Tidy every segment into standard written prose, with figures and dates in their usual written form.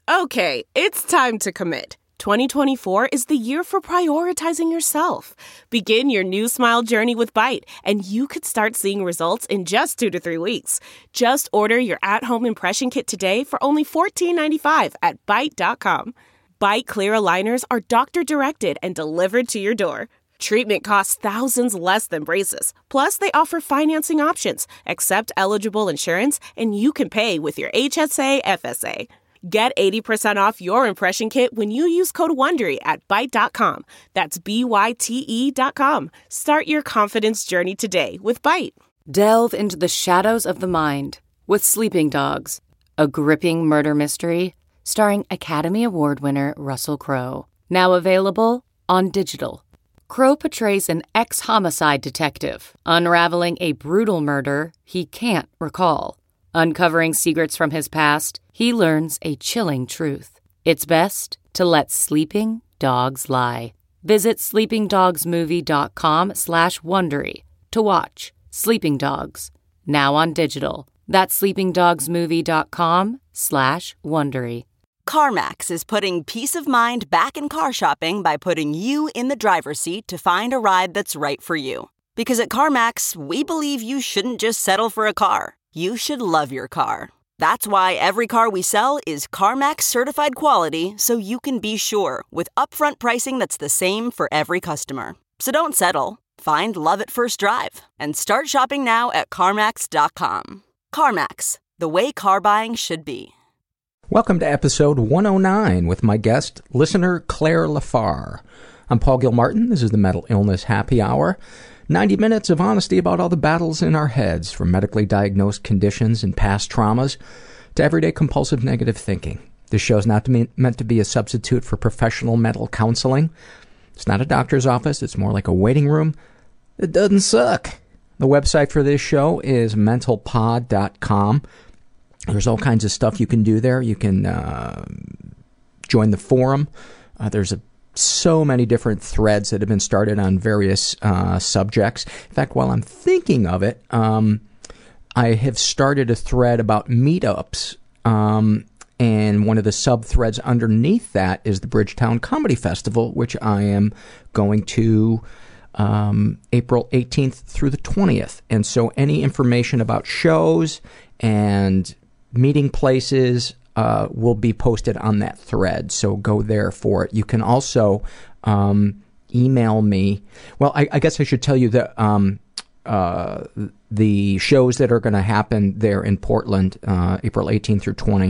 Okay, it's time to commit. 2024 is the year for prioritizing yourself. Begin your new smile journey with Byte, and you could start seeing results in just 2 to 3 weeks. Just order your at-home impression kit today for only $14.95 at Byte.com. Byte Clear aligners are doctor-directed and delivered to your door. Treatment costs thousands less than braces. Plus, they offer financing options, accept eligible insurance, and you can pay with your HSA, FSA. Get 80% off your impression kit when you use code WONDERY at Byte.com. That's BYTE.com. Start your confidence journey today with Byte. Delve into the shadows of the mind with Sleeping Dogs, a gripping murder mystery starring Academy Award winner Russell Crowe. Now available on digital. Crowe portrays an ex-homicide detective unraveling a brutal murder he can't recall. Uncovering secrets from his past, he learns a chilling truth. It's best to let sleeping dogs lie. Visit sleepingdogsmovie.com/Wondery to watch Sleeping Dogs, now on digital. That's sleepingdogsmovie.com/Wondery. CarMax is putting peace of mind back in car shopping by putting you in the driver's seat to find a ride that's right for you. Because at CarMax, we believe you shouldn't just settle for a car. You should love your car. That's why every car we sell is CarMax certified quality, so you can be sure with upfront pricing that's the same for every customer. So don't settle. Find love at first drive and start shopping now at CarMax.com. CarMax, the way car buying should be. Welcome to episode 109 with my guest, listener Claire Lafar. I'm Paul Gilmartin. This is the Mental Illness Happy Hour. 90 minutes of honesty about all the battles in our heads, from medically diagnosed conditions and past traumas to everyday compulsive negative thinking. This show is not meant to be a substitute for professional mental counseling. It's not a doctor's office. It's more like a waiting room. It doesn't suck. The website for this show is mentalpod.com. There's all kinds of stuff you can do there. You can join the forum. There's so many different threads that have been started on various subjects. In fact, while I'm thinking of it, I have started a thread about meetups, and one of the sub-threads underneath that is the Bridgetown Comedy Festival, which I am going to April 18th through the 20th. And so any information about shows and meeting places will be posted on that thread, so go there for it. You can also email me. Well, I guess I should tell you that the shows that are going to happen there in Portland, April 18th through 20,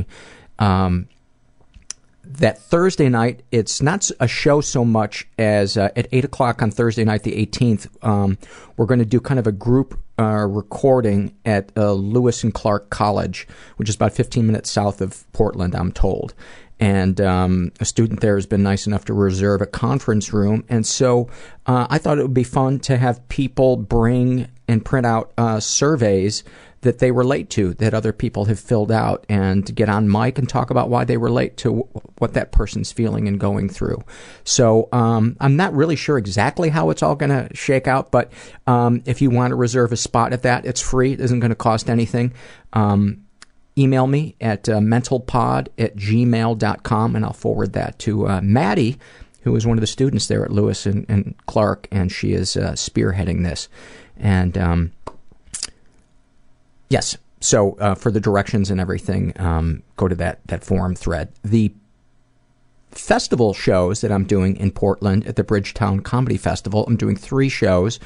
that Thursday night, it's not a show so much as at 8 o'clock on Thursday night, the 18th, we're going to do kind of a group recording at Lewis and Clark College, which is about 15 minutes south of Portland, I'm told. And a student there has been nice enough to reserve a conference room. And so I thought it would be fun to have people bring and print out surveys that they relate to, that other people have filled out, and get on mic and talk about why they relate to what that person's feeling and going through. So I'm not really sure exactly how it's all going to shake out, but if you want to reserve a spot at that, it's free. It isn't going to cost anything. Email me at mentalpod@gmail.com, and I'll forward that to Maddie, who is one of the students there at Lewis and Clark, and she is spearheading this. And yes, so for the directions and everything, go to that forum thread. The festival shows that I'm doing in Portland at the Bridgetown Comedy Festival, I'm doing 4 shows.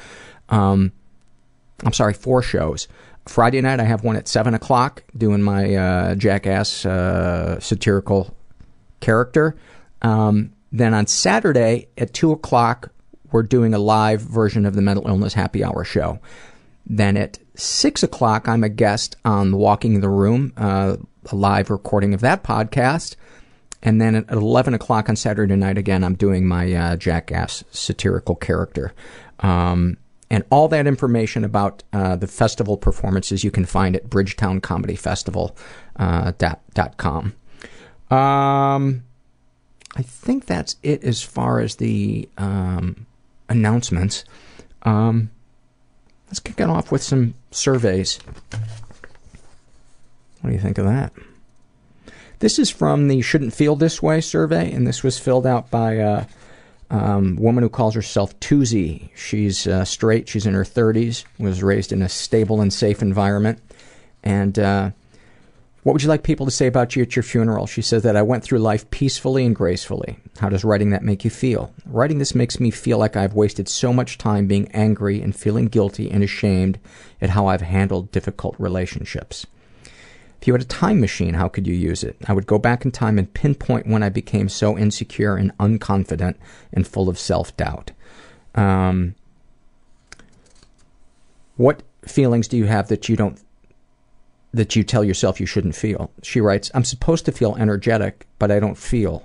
Friday night I have one at 7 o'clock doing my jackass satirical character. Then on Saturday at 2 o'clock we're doing a live version of the Mental Illness Happy Hour show. Then at 6 o'clock I'm a guest on Walking the Room, a live recording of that podcast. And then at 11 o'clock on Saturday night, again, I'm doing my jackass satirical character. And all that information about the festival performances you can find at bridgetowncomedyfestival.com. I think that's it as far as the announcements. Let's kick it off with some surveys. What do you think of that? This is from the Shouldn't Feel This Way survey, and this was filled out by a woman who calls herself Toozy. She's straight, she's in her 30s, was raised in a stable and safe environment. And what would you like people to say about you at your funeral? She says that I went through life peacefully and gracefully. How does writing that make you feel? Writing this makes me feel like I've wasted so much time being angry and feeling guilty and ashamed at how I've handled difficult relationships. If you had a time machine, how could you use it? I would go back in time and pinpoint when I became so insecure and unconfident and full of self-doubt. What feelings do you have that you tell yourself you shouldn't feel? She writes, I'm supposed to feel energetic, but I don't.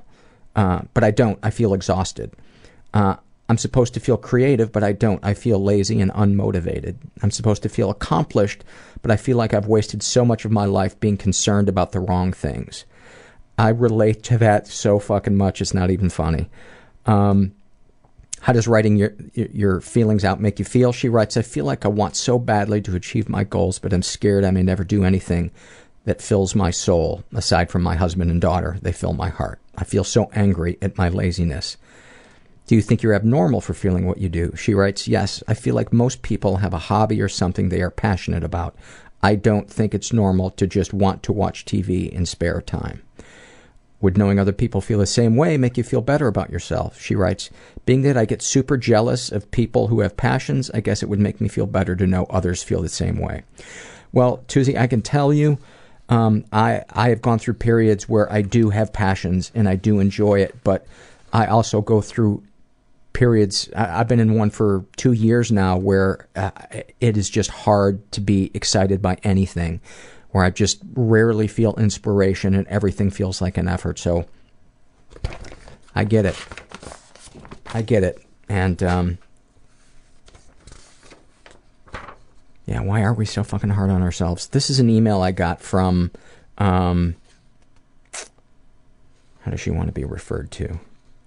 I feel exhausted. I'm supposed to feel creative, but I don't. I feel lazy and unmotivated. I'm supposed to feel accomplished, but I feel like I've wasted so much of my life being concerned about the wrong things. I relate to that so fucking much, it's not even funny. How does writing your feelings out make you feel? She writes, I feel like I want so badly to achieve my goals, but I'm scared I may never do anything that fills my soul. Aside from my husband and daughter, they fill my heart. I feel so angry at my laziness. Do you think you're abnormal for feeling what you do? She writes, yes, I feel like most people have a hobby or something they are passionate about. I don't think it's normal to just want to watch TV in spare time. Would knowing other people feel the same way make you feel better about yourself? She writes, being that I get super jealous of people who have passions, I guess it would make me feel better to know others feel the same way. Well, Toozy, I can tell you, I have gone through periods where I do have passions and I do enjoy it, but I also go through periods, I've been in one for 2 years now, where it is just hard to be excited by anything, where I just rarely feel inspiration and everything feels like an effort. So I get it. And yeah, why are we so fucking hard on ourselves? This is an email I got from how does she want to be referred to?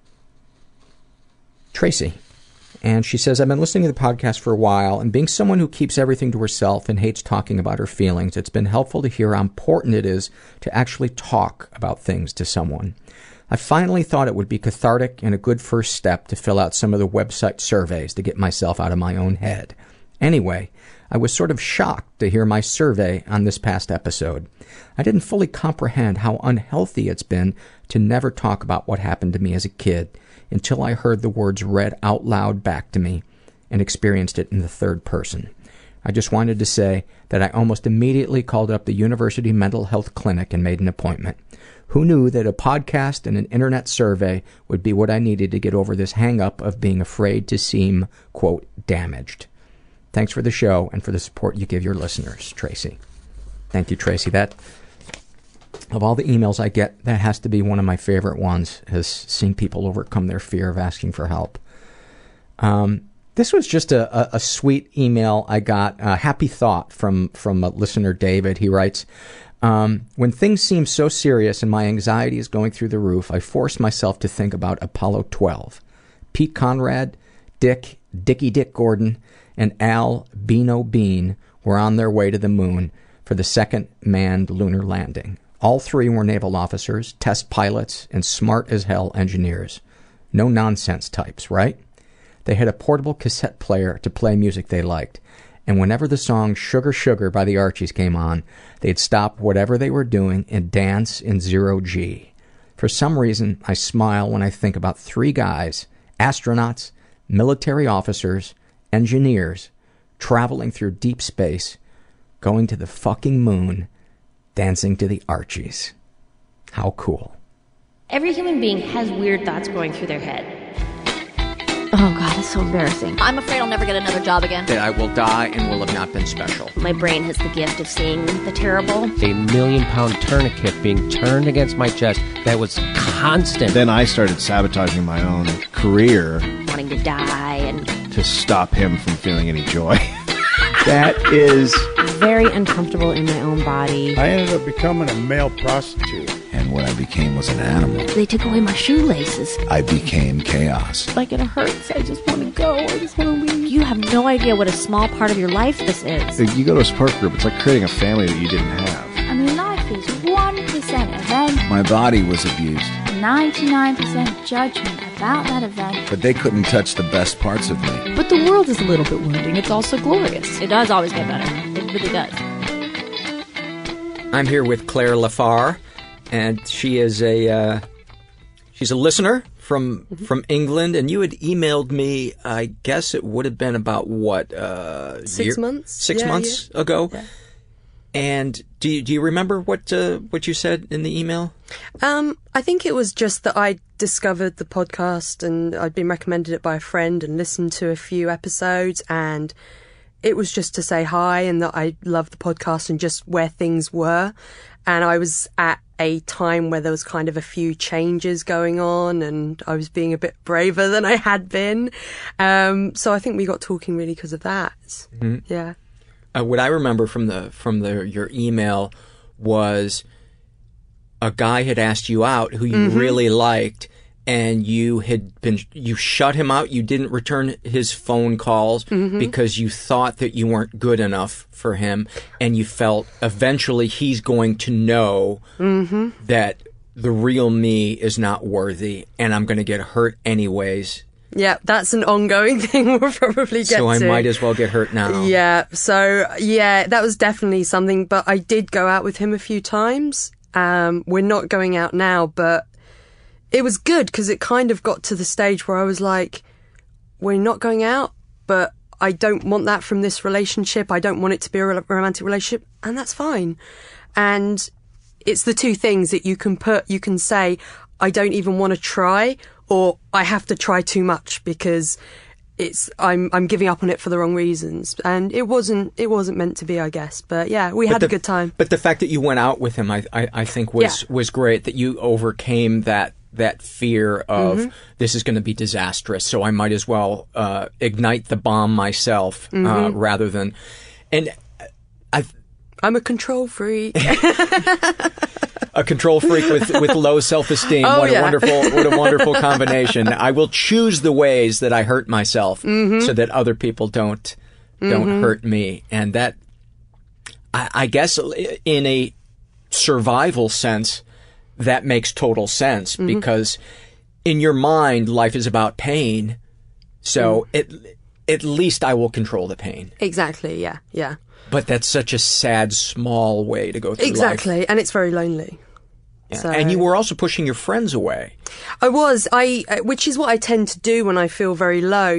Tracy. And she says, I've been listening to the podcast for a while, and being someone who keeps everything to herself and hates talking about her feelings, it's been helpful to hear how important it is to actually talk about things to someone. I finally thought it would be cathartic and a good first step to fill out some of the website surveys to get myself out of my own head. Anyway, I was sort of shocked to hear my survey on this past episode. I didn't fully comprehend how unhealthy it's been to never talk about what happened to me as a kid until I heard the words read out loud back to me and experienced it in the third person. I just wanted to say that I almost immediately called up the University Mental Health Clinic and made an appointment. Who knew that a podcast and an internet survey would be what I needed to get over this hang-up of being afraid to seem, quote, damaged. Thanks for the show and for the support you give your listeners, Tracy. Thank you, Tracy. That, of all the emails I get, that has to be one of my favorite ones, is seeing people overcome their fear of asking for help. This was just a sweet email I got, a happy thought from a listener, David. He writes, when things seem so serious and my anxiety is going through the roof, I force myself to think about Apollo 12. Pete Conrad, Dickie Dick Gordon, and Al Beano Bean were on their way to the moon for the second manned lunar landing. All three were naval officers, test pilots, and smart as hell engineers. No nonsense types, right? They had a portable cassette player to play music they liked, and whenever the song Sugar Sugar by the Archies came on, they'd stop whatever they were doing and dance in 0G. For some reason, I smile when I think about three guys, astronauts, military officers, engineers, traveling through deep space, going to the fucking moon, dancing to the Archies. How cool. Every human being has weird thoughts going through their head. Oh God, it's so embarrassing. I'm afraid I'll never get another job again. That I will die and will have not been special. My brain has the gift of seeing the terrible. A million-pound tourniquet being turned against my chest that was constant. Then I started sabotaging my own career. Wanting to die and... to stop him from feeling any joy. That is... very uncomfortable in my own body. I ended up becoming a male prostitute. And what I became was an animal. They took away my shoelaces. I became chaos. Like it hurts. I just want to go. I just want to leave. You have no idea what a small part of your life this is. You go to a support group, it's like creating a family that you didn't have. I mean, life is 1% event, My body was abused. 99% judgment about that event. But they couldn't touch the best parts of me. But the world is a little bit wounding. It's also glorious. It does always get better. It really does. I'm here with Claire Lafar, and she is she's a listener from England, and you had emailed me, I guess it would have been about what, 6 months? 6 months ago? Yeah. And do you remember what you said in the email? I think it was just that I discovered the podcast and I'd been recommended it by a friend and listened to a few episodes, and it was just to say hi and that I loved the podcast and just where things were. And I was at a time where there was kind of a few changes going on and I was being a bit braver than I had been. So I think we got talking really because of that. Mm-hmm. Yeah. What I remember from your email was a guy had asked you out who you really liked, and you shut him out. You didn't return his phone calls because you thought that you weren't good enough for him, and you felt eventually he's going to know that the real me is not worthy, and I'm going to get hurt anyways. Yeah, that's an ongoing thing we'll probably get to. So I might as well get hurt now. Yeah, so yeah, that was definitely something, but I did go out with him a few times. We're not going out now, but it was good because it kind of got to the stage where I was like, we're not going out, but I don't want that from this relationship. I don't want it to be a romantic relationship, and that's fine. And it's the two things that you can say, I don't even want to try, or I have to try too much because I'm giving up on it for the wrong reasons. And it wasn't meant to be, I guess. But yeah, we had a good time. But the fact that you went out with him, I think was great, that you overcame that fear of this is going to be disastrous, so I might as well ignite the bomb myself rather than. And I'm a control freak. A control freak with low self-esteem. Oh, what a wonderful combination. I will choose the ways that I hurt myself so that other people don't hurt me. And that, I guess, in a survival sense, that makes total sense because in your mind, life is about pain. So at least I will control the pain. Exactly. Yeah. Yeah. But that's such a sad, small way to go through life. Exactly, and it's very lonely. Yeah. So. And you were also pushing your friends away. I was, which is what I tend to do when I feel very low.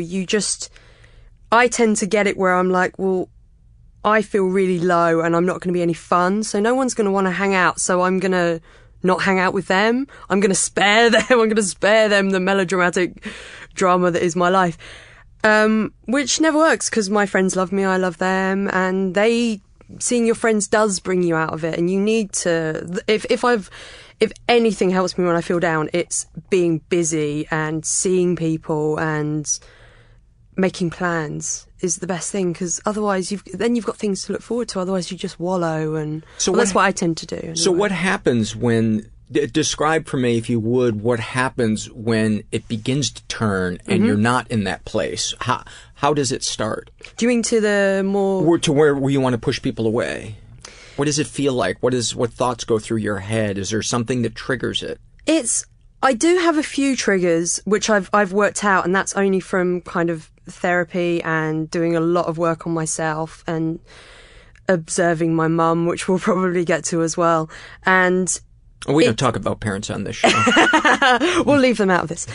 I tend to get it where I'm like, well, I feel really low and I'm not going to be any fun, so no one's going to want to hang out, so I'm going to not hang out with them. I'm going to spare them. I'm going to spare them the melodramatic drama that is my life. Which never works because my friends love me, I love them, and seeing your friends does bring you out of it, and you need to, if anything helps me when I feel down, it's being busy and seeing people and making plans is the best thing, because otherwise you've got things to look forward to, otherwise you just wallow, and that's what I tend to do. Anyway. So what happens when... Describe for me, if you would, what happens when it begins to turn and you're not in that place. How does it start? Do you mean to the more... To where you want to push people away? What does it feel like? What thoughts go through your head? Is there something that triggers it? I do have a few triggers, which I've worked out, and that's only from kind of therapy and doing a lot of work on myself and observing my mum, which we'll probably get to as well. And... We don't talk about parents on this show. We'll leave them out of this.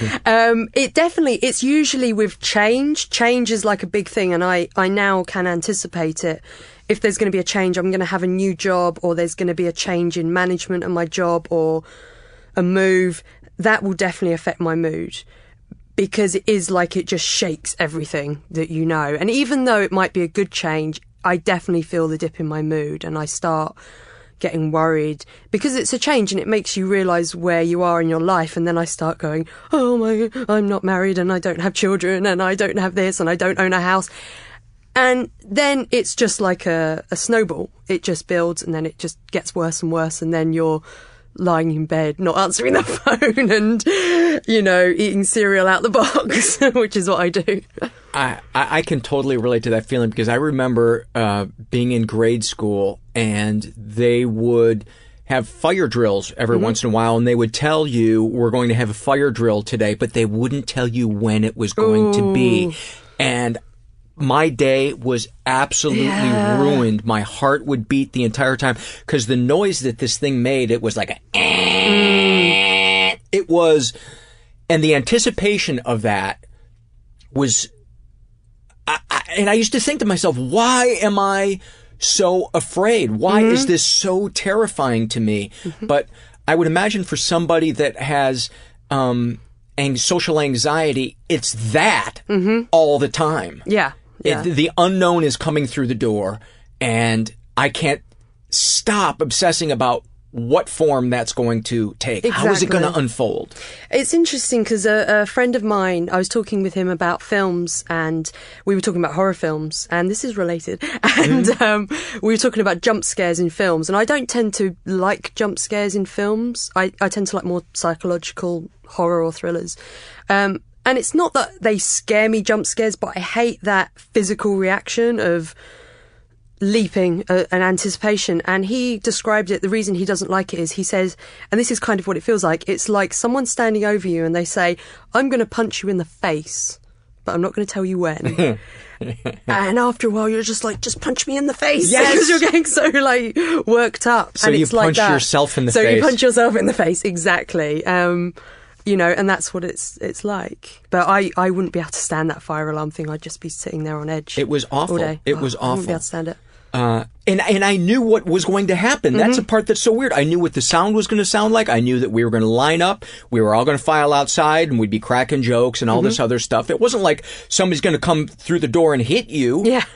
It's usually with change. Change is like a big thing, and I now can anticipate it. If there's going to be a change, I'm going to have a new job, or there's going to be a change in management of my job, or a move, that will definitely affect my mood. Because it is like it just shakes everything that you know. And even though it might be a good change, I definitely feel the dip in my mood, and I start getting worried because it's a change and it makes you realise where you are in your life, and then I start going, oh my God, I'm not married and I don't have children and I don't have this and I don't own a house. And then it's just like a snowball. It just builds and then it just gets worse and worse, and then you're lying in bed, not answering the phone and, eating cereal out the box, which is what I do. I can totally relate to that feeling because I remember being in grade school and they would have fire drills every once in a while, and they would tell you, we're going to have a fire drill today, but they wouldn't tell you when it was going to be. And my day was absolutely ruined. My heart would beat the entire time because the noise that this thing made, it was like a... It was... And the anticipation of that was... and I used to think to myself, why am I so afraid? Why is this so terrifying to me? But I would imagine for somebody that has social anxiety, it's that all the time. Yeah. The unknown is coming through the door, and I can't stop obsessing about what form that's going to take. Exactly. How is it going to unfold? It's interesting because a friend of mine, I was talking with him about films, and we were talking about horror films, and this is related, and we were talking about jump scares in films, and I don't tend to like jump scares in films. I tend to like more psychological horror or thrillers. And it's not that they scare me, jump scares, but I hate that physical reaction of leaping and anticipation. And he described it, the reason he doesn't like it is, he says, and this is kind of what it feels like, it's like someone standing over you and they say, I'm going to punch you in the face, but I'm not going to tell you when. And after a while, you're just like, just punch me in the face. Yes! Because you're getting so, like, worked up. So and you it's like punch that. yourself in the face. So you punch yourself in the face, exactly. You know, and that's what it's like. But I wouldn't be able to stand that fire alarm thing. I'd just be sitting there on edge. It was awful. All day. It was awful. I wouldn't be able to stand it. And I knew what was going to happen. That's the part that's so weird. I knew what the sound was going to sound like. I knew that we were going to line up. We were all going to file outside, and we'd be cracking jokes and all this other stuff. It wasn't like somebody's going to come through the door and hit you. Yeah.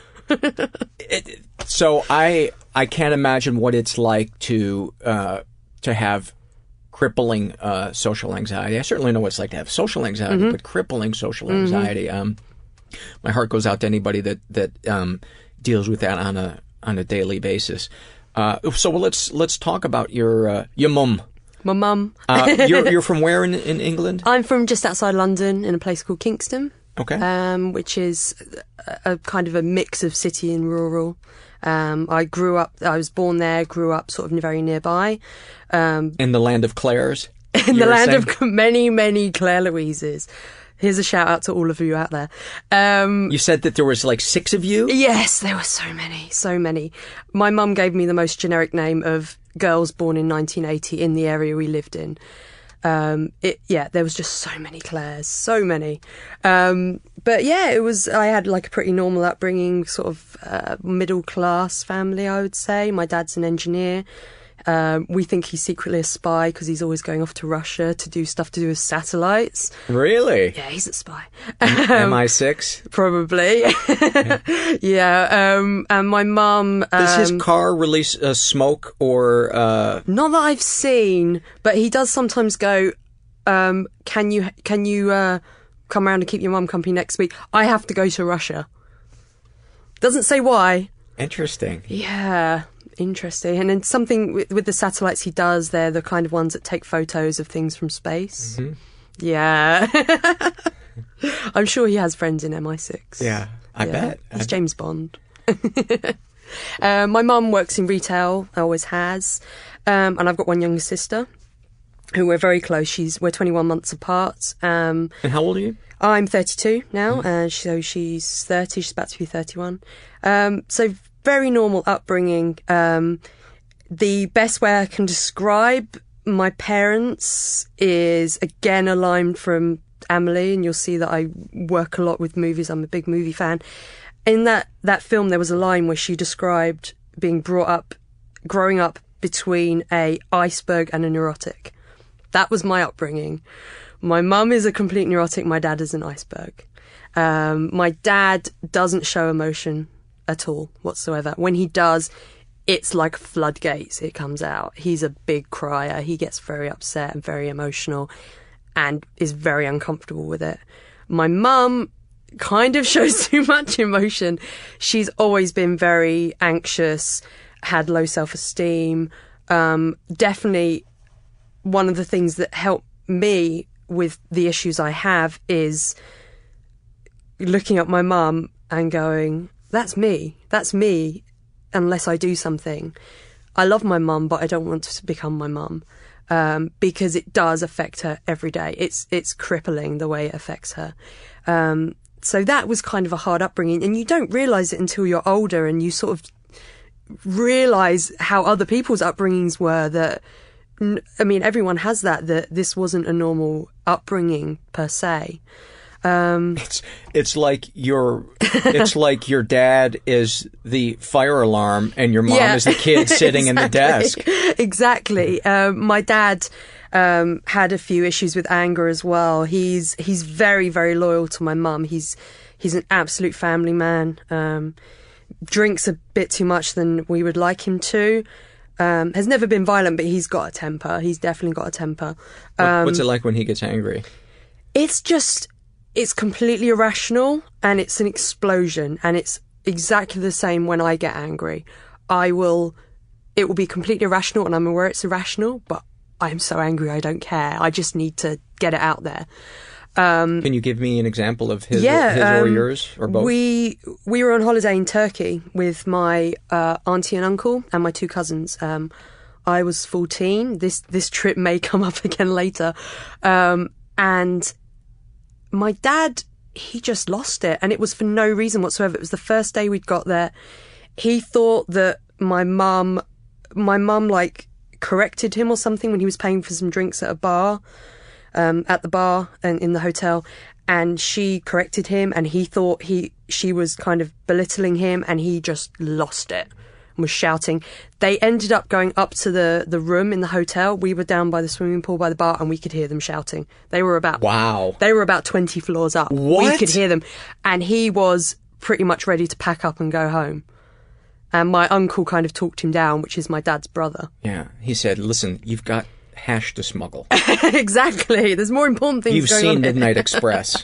So I can't imagine what it's like to have crippling social anxiety. I certainly know what it's like to have social anxiety, but crippling social anxiety. My heart goes out to anybody that deals with that on a daily basis. So let's talk about your mum. My mum. You're from where in England? I'm from just outside London in a place called Kingston. Okay. Which is a kind of a mix of city and rural. I was born there, grew up sort of very nearby. In the land of Claires? In the land of many, many Claire Louises. Here's a shout out to all of you out there. You said that there was like 6 of you? Yes, there were so many. My mum gave me the most generic name of girls born in 1980 in the area we lived in. There was just so many Claires, so many. But yeah, I had like a pretty normal upbringing, sort of middle class family, I would say. My dad's an engineer. We think he's secretly a spy because he's always going off to Russia to do stuff to do with satellites. Really? Yeah, he's a spy. MI6? Probably. Yeah. And my mum... Does his car release smoke or... Not that I've seen, but he does sometimes go, can you come around and keep your mum company next week? I have to go to Russia. Doesn't say why. Interesting. Yeah. Interesting. And then something with the satellites he does, they're the kind of ones that take photos of things from space. Yeah. I'm sure he has friends in MI6. Yeah, I bet. He's James Bond. My mum works in retail, always has. And I've got one younger sister who we're very close. We're 21 months apart. And how old are you? I'm 32 now, so she's 30. She's about to be 31. So very normal upbringing. The best way I can describe my parents is, again, a line from Amelie, and you'll see that I work a lot with movies. I'm a big movie fan. In that film, there was a line where she described growing up between a iceberg and a neurotic. That was my upbringing. My mum is a complete neurotic. My dad is an iceberg. My dad doesn't show emotion at all whatsoever. When he does, it's like floodgates. It comes out. He's a big crier. He gets very upset and very emotional and is very uncomfortable with it. My mum kind of shows too much emotion. She's always been very anxious, had low self-esteem. Definitely one of the things that helped me with the issues I have is looking at my mum and going, that's me, unless I do something. I love my mum, but I don't want to become my mum. Because it does affect her every day. It's crippling the way it affects her. So that was kind of a hard upbringing, and you don't realise it until you're older and you sort of realise how other people's upbringings were. That, I mean, everyone has that this wasn't a normal upbringing per se. It's like your dad is the fire alarm and your mom is the kid sitting in the desk. Exactly. My dad had a few issues with anger as well. He's very, very loyal to my mum. He's an absolute family man. Drinks a bit too much than we would like him to. Has never been violent, but he's got a temper. He's definitely got a temper. What's it like when he gets angry? It's completely irrational, and it's an explosion, and it's exactly the same when I get angry. It will be completely irrational, and I'm aware it's irrational, but I'm so angry I don't care. I just need to get it out there. Can you give me an example of his or yours, or both? We were on holiday in Turkey with my auntie and uncle and my 2 cousins. I was 14. This trip may come up again later. And my dad, he just lost it, and it was for no reason whatsoever. It was the first day we'd got there. He thought that my mum like corrected him or something when he was paying for some drinks at a bar, at the bar and in the hotel, and she corrected him, and he thought she was kind of belittling him, and he just lost it. Was shouting. They ended up going up to the room in the hotel. We were down by the swimming pool by the bar, and we could hear them shouting. They were about 20 floors up. What? We could hear them, and he was pretty much ready to pack up and go home. And my uncle kind of talked him down, which is my dad's brother. Yeah, he said, "Listen, you've got hash to smuggle." Exactly. There's more important things You've going on. seen Midnight Express.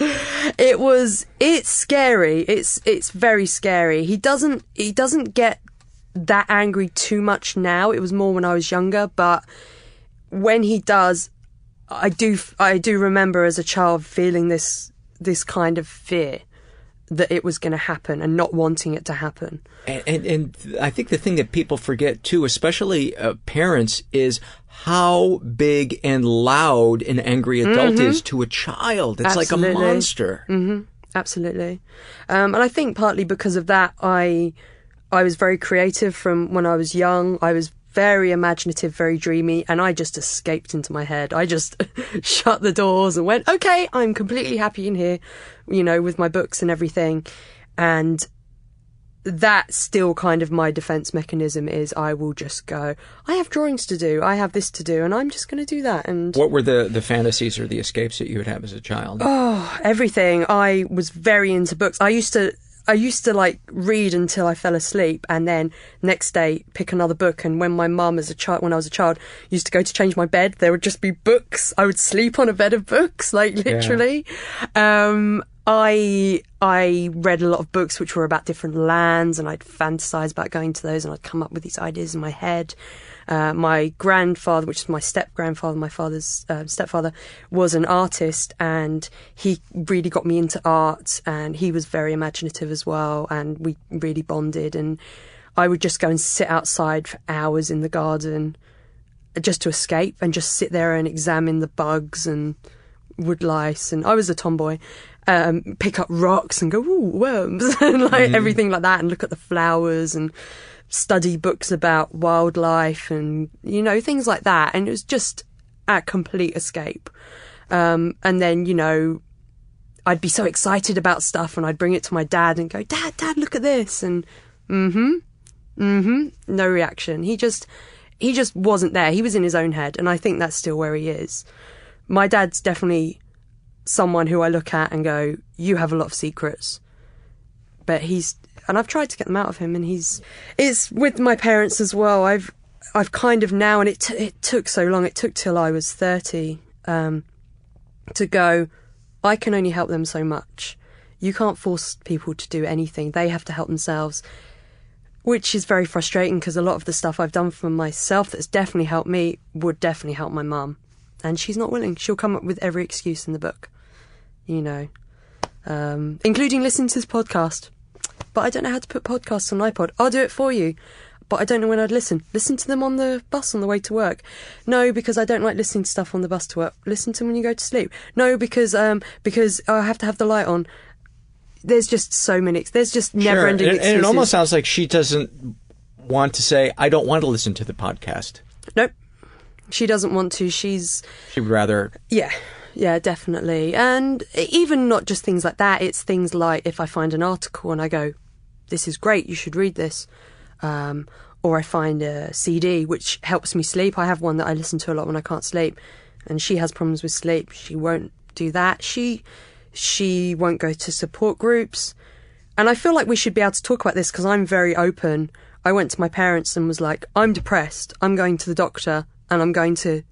It's scary. It's very scary. He doesn't get that angry too much now. It was more when I was younger, but when he does, I do remember as a child feeling this kind of fear that it was going to happen and not wanting it to happen. And I think the thing that people forget too, especially parents, is how big and loud an angry adult is to a child. It's Absolutely. like a monster. Mm-hmm. Absolutely. And I think partly because of that, I was very creative from when I was young. I was very imaginative, very dreamy, and I just escaped into my head. I just shut the doors and went, okay, I'm completely happy in here, with my books and everything. And that's still kind of my defense mechanism is I will just go, I have drawings to do, I have this to do, and I'm just going to do that. And what were the fantasies or the escapes that you would have as a child? Oh, everything. I was very into books. I used to like read until I fell asleep, and then next day pick another book. And when my mum when I was a child, used to go to change my bed, there would just be books. I would sleep on a bed of books, like literally. Yeah. I read a lot of books which were about different lands, and I'd fantasize about going to those, and I'd come up with these ideas in my head. My grandfather, which is my step-grandfather, my father's stepfather, was an artist, and he really got me into art, and he was very imaginative as well, and we really bonded. And I would just go and sit outside for hours in the garden just to escape, and just sit there and examine the bugs and woodlice, and I was a tomboy. Pick up rocks and go, ooh, worms, and everything like that, and look at the flowers and study books about wildlife and, things like that. And it was just a complete escape. And then, I'd be so excited about stuff, and I'd bring it to my dad and go, Dad, look at this. And no reaction. He just wasn't there. He was in his own head. And I think that's still where he is. My dad's definitely someone who I look at and go, you have a lot of secrets. But and I've tried to get them out of him, and it's with my parents as well. I've kind of now, and it took so long, it took till I was 30, to go, I can only help them so much. You can't force people to do anything. They have to help themselves, which is very frustrating, because a lot of the stuff I've done for myself that's definitely helped me would definitely help my mum. And she's not willing. She'll come up with every excuse in the book, including listening to this podcast. But I don't know how to put podcasts on iPod. I'll do it for you. but I don't know when I'd listen. Listen to them on the bus on the way to work. No, because I don't like listening to stuff on the bus to work. Listen to them when you go to sleep. No, because I have to have the light on. There's just so many. There's just never-ending excuses. And it almost sounds like she doesn't want to say, I don't want to listen to the podcast. Nope. She doesn't want to. She'd rather... Yeah, definitely. And even not just things like that, it's things like if I find an article and I go, this is great, you should read this. Or I find a CD which helps me sleep. I have one that I listen to a lot when I can't sleep. And she has problems with sleep. She won't do that. She won't go to support groups. And I feel like we should be able to talk about this because I'm very open. I went to my parents and was like, I'm depressed. I'm going to the doctor and I'm going to,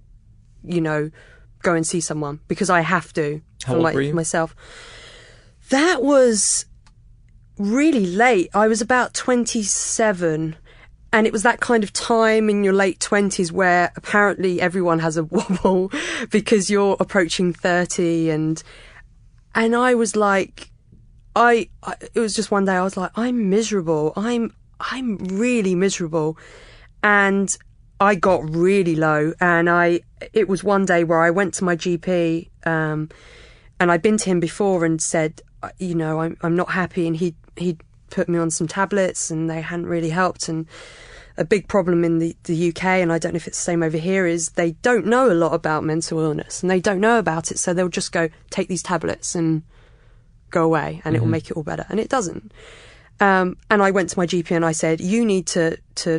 go and see someone because I have to. How old were you? Myself. That was really late. I was about 27, and it was that kind of time in your late 20s where apparently everyone has a wobble because you're approaching 30, and I was like, it was just one day I was like, I'm miserable. I'm really miserable, and I got really low, and it was one day where I went to my GP, and I'd been to him before and said, I'm not happy, and he'd put me on some tablets and they hadn't really helped. And a big problem in the UK, and I don't know if it's the same over here, is they don't know a lot about mental illness and they don't know about it, so they'll just go, take these tablets and go away and it will make it all better, and it doesn't. And I went to my GP and I said, you need to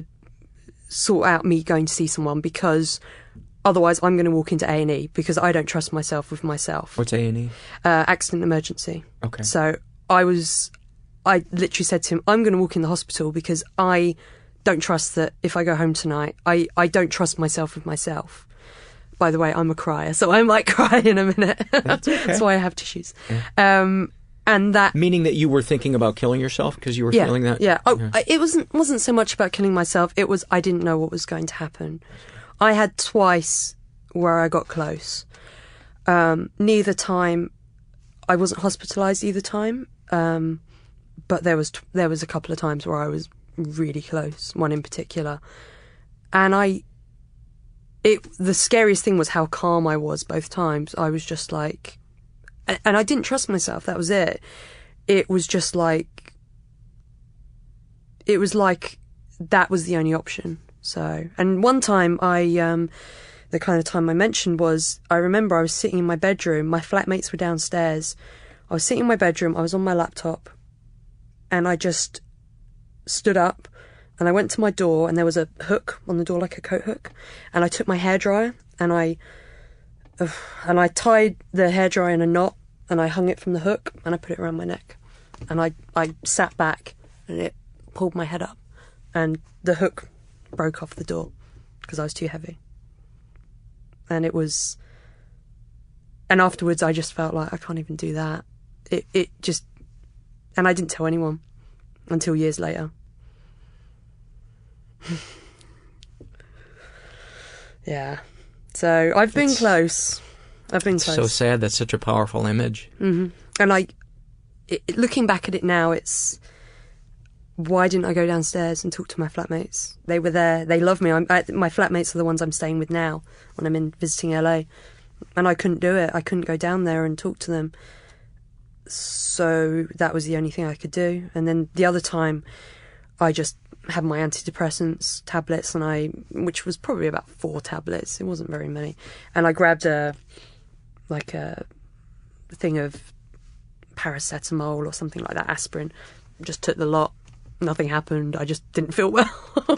sort out me going to see someone because otherwise I'm going to walk into A&E because I don't trust myself with myself. What's A&E? Accident emergency. Okay. So I literally said to him, I'm going to walk in the hospital because I don't trust that if I go home tonight, I don't trust myself with myself. By the way, I'm a crier, so I might cry in a minute. That's okay. That's why I have tissues. Yeah. And that... Meaning that you were thinking about killing yourself because you were feeling that? Yeah. It wasn't so much about killing myself. It was I didn't know what was going to happen. I had twice where I got close. Neither time... I wasn't hospitalised either time. But there was a couple of times where I was really close, one in particular. And the scariest thing was how calm I was both times. I was just like... And I didn't trust myself, that was it. It was just like... It was like that was the only option. So... And one time the kind of time I mentioned was... I remember I was sitting in my bedroom, my flatmates were downstairs. I was sitting in my bedroom, I was on my laptop, and I just stood up and I went to my door and there was a hook on the door, like a coat hook, and I took my hairdryer and I tied the hairdryer in a knot and I hung it from the hook and I put it around my neck, and I sat back and it pulled my head up and the hook broke off the door because I was too heavy. And and afterwards I just felt like I can't even do that. It just... And I didn't tell anyone until years later. Yeah. So I've been close. So sad. That's such a powerful image. Mm-hmm. And looking back at it now, it's... Why didn't I go downstairs and talk to my flatmates? They were there. They love me. My flatmates are the ones I'm staying with now when I'm visiting LA. And I couldn't do it. I couldn't go down there and talk to them. So that was the only thing I could do. And then the other time, I just had my antidepressants tablets, which was probably about 4 tablets. It wasn't very many. And I grabbed a thing of paracetamol or something like that, aspirin. Just took the lot. Nothing happened. I just didn't feel well.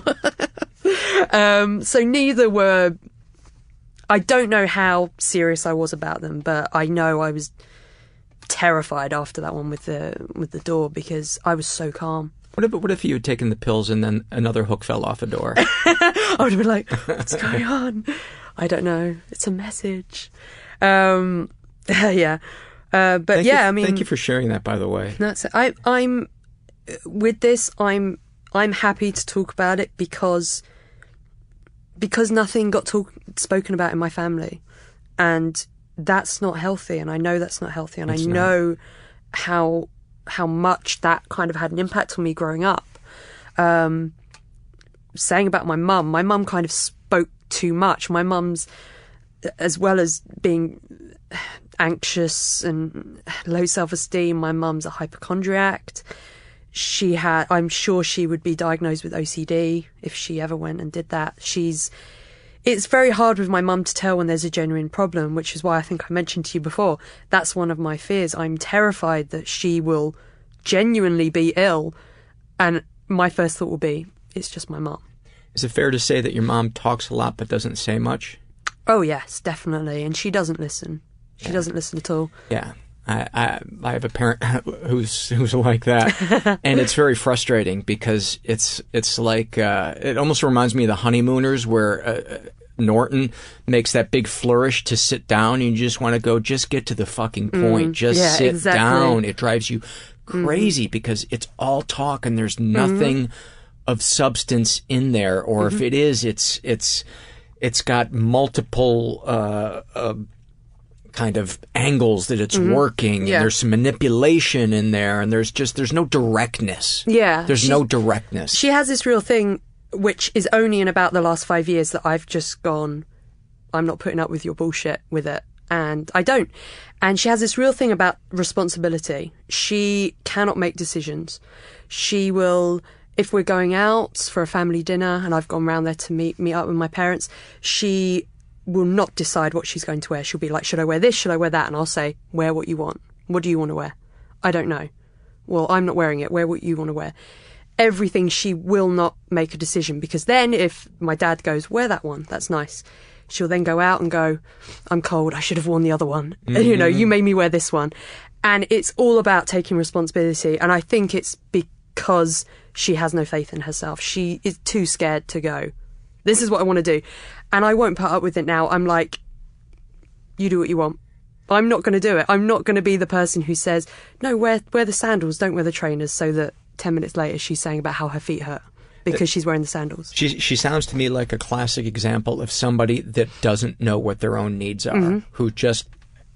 So neither were... I don't know how serious I was about them, but I know I was terrified after that one with the door because I was so calm. What if you had taken the pills and then another hook fell off a door? I would have been like, what's going on? I don't know. It's a message. Yeah. But yeah, I mean... Thank you for sharing that, by the way. That's it. I'm... With this, I'm happy to talk about it because nothing got spoken about in my family, and that's not healthy, and I know that's not healthy, and I know how much that kind of had an impact on me growing up. saying about my mum kind of spoke too much. My mum's, as well as being anxious and low self-esteem, my mum's a hypochondriac. I'm sure she would be diagnosed with OCD if she ever went and did that. It's very hard with my mum to tell when there's a genuine problem, which is why I think I mentioned to you before, that's one of my fears. I'm terrified that she will genuinely be ill, and my first thought will be, it's just my mum. Is it fair to say that your mom talks a lot but doesn't say much? Oh, yes, definitely. And she doesn't listen. She doesn't listen at all. Yeah. I have a parent who's like that, and it's very frustrating because it's like it almost reminds me of The Honeymooners, where Norton makes that big flourish to sit down, and you just want to go, just get to the fucking point, sit down. It drives you crazy because it's all talk and there's nothing of substance in there, or if it is, it's got multiple kind of angles that it's working, and there's some manipulation in there, and there's no directness. Yeah. There's no directness. She has this real thing, which is only in about the last 5 years that I've just gone, I'm not putting up with your bullshit with it. And I don't. And she has this real thing about responsibility. She cannot make decisions. She will, if we're going out for a family dinner and I've gone round there to meet up with my parents, she will not decide what she's going to wear. She'll be like, should I wear this? Should I wear that? And I'll say, wear what you want. What do you want to wear? I don't know. Well, I'm not wearing it. Wear what you want to wear. Everything, she will not make a decision, because then if my dad goes, wear that one, that's nice, she'll then go out and go, I'm cold, I should have worn the other one. You know, you made me wear this one. And it's all about taking responsibility. And I think it's because she has no faith in herself. She is too scared to go, this is what I want to do. And I won't put up with it now. I'm like, you do what you want. I'm not going to do it. I'm not going to be the person who says, no, wear the sandals, don't wear the trainers, so that 10 minutes later she's saying about how her feet hurt because she's wearing the sandals. She sounds to me like a classic example of somebody that doesn't know what their own needs are, who just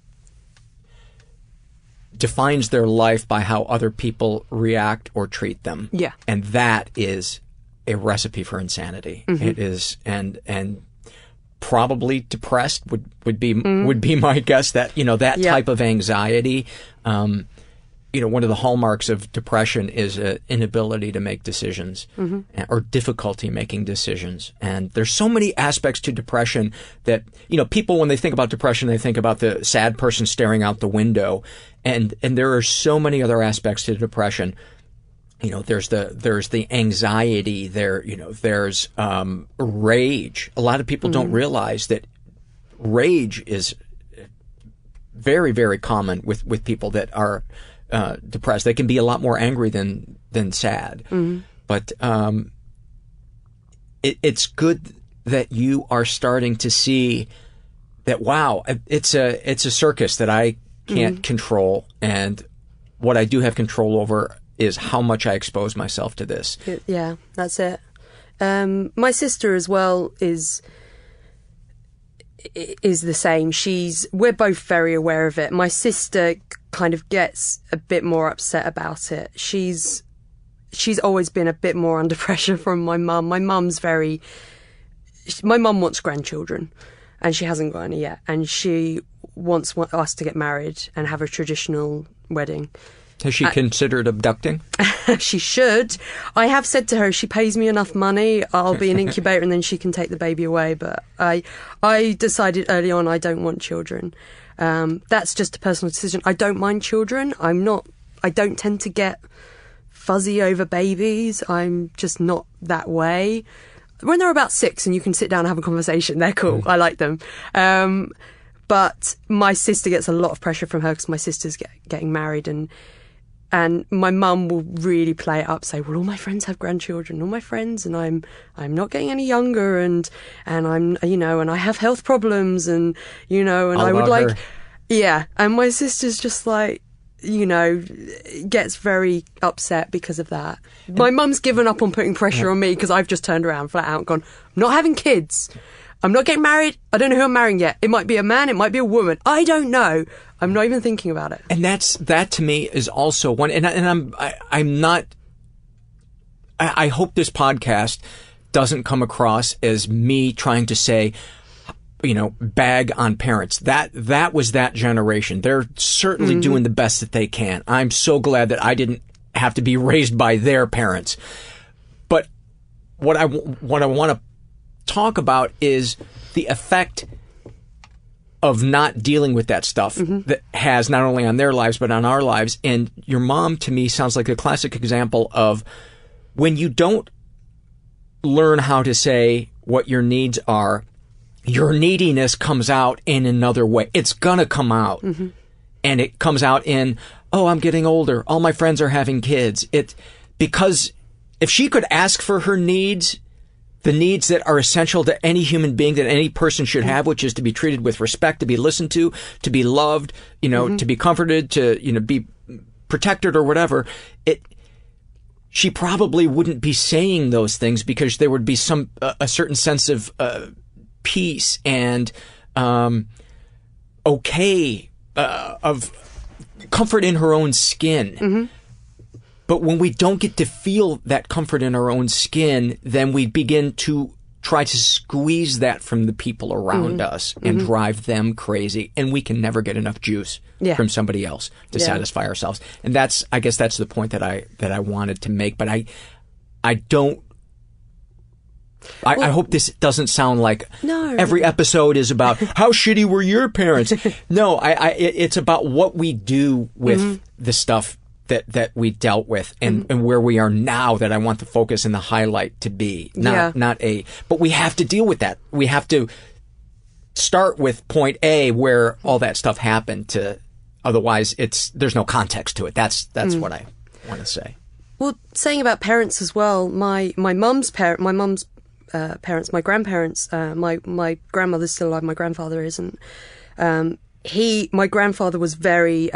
defines their life by how other people react or treat them. Yeah. And that is a recipe for insanity. It is, and probably depressed would be my guess. That, you know, that type of anxiety, you know, one of the hallmarks of depression is an inability to make decisions or difficulty making decisions. And there's so many aspects to depression that, you know, people, when they think about depression, they think about the sad person staring out the window. And there are so many other aspects to depression. You know, there's the anxiety there, you know, there's rage. A lot of people don't realize that rage is very, very common with people that are depressed. They can be a lot more angry than sad. But it's good that you are starting to see that, wow, it's a circus that I can't control, and what I do have control over is how much I expose myself to this. Yeah, that's it. My sister as well is the same. We're both very aware of it. My sister kind of gets a bit more upset about it. She's always been a bit more under pressure from my mum. My mum wants grandchildren, and she hasn't got any yet. And she wants us to get married and have a traditional wedding. Has she considered abducting? She should. I have said to her, she pays me enough money, I'll be an incubator and then she can take the baby away. But I decided early on I don't want children. That's just a personal decision. I don't mind children. I don't tend to get fuzzy over babies. I'm just not that way. When they're about 6 and you can sit down and have a conversation, they're cool. I like them. But my sister gets a lot of pressure from her because my sister's getting married, and my mum will really play it up, say, well, all my friends have grandchildren, all my friends, and I'm not getting any younger, and I'm, you know, and I have health problems, and, you know, and I would like, yeah. And my sister's just like, you know, gets very upset because of that. My mum's given up on putting pressure on me because I've just turned around flat out and gone, I'm not having kids. I'm not getting married. I don't know who I'm marrying yet. It might be a man. It might be a woman. I don't know. I'm not even thinking about it. And that to me is also one. And I'm not. I hope this podcast doesn't come across as me trying to say, bag on parents. That was that generation. They're certainly doing the best that they can. I'm so glad that I didn't have to be raised by their parents. But what I want to talk about is the effect of not dealing with that stuff that has not only on their lives but on our lives. And your mom, to me, sounds like a classic example of when you don't learn how to say what your needs are, your neediness comes out in another way. It's gonna come out. And it comes out in, oh, I'm getting older. All my friends are having kids. Because if she could ask for her needs, the needs that are essential to any human being, that any person should have, which is to be treated with respect, to be listened to be loved, to be comforted, to, be protected or whatever, she probably wouldn't be saying those things because there would be a certain sense of peace and of comfort in her own skin. But when we don't get to feel that comfort in our own skin, then we begin to try to squeeze that from the people around us and drive them crazy. And we can never get enough juice from somebody else to satisfy ourselves. And I guess that's the point that I wanted to make. But I don't. I hope this doesn't sound like every episode is about how shitty were your parents. No, it's about what we do with the stuff that we dealt with and where we are now that I want the focus and the highlight to be. But we have to deal with that. We have to start with point A where all that stuff happened otherwise there's no context to it. That's what I want to say. Well, saying about parents as well, my mum's parents, my grandparents, my grandmother's still alive, my grandfather isn't. My grandfather was very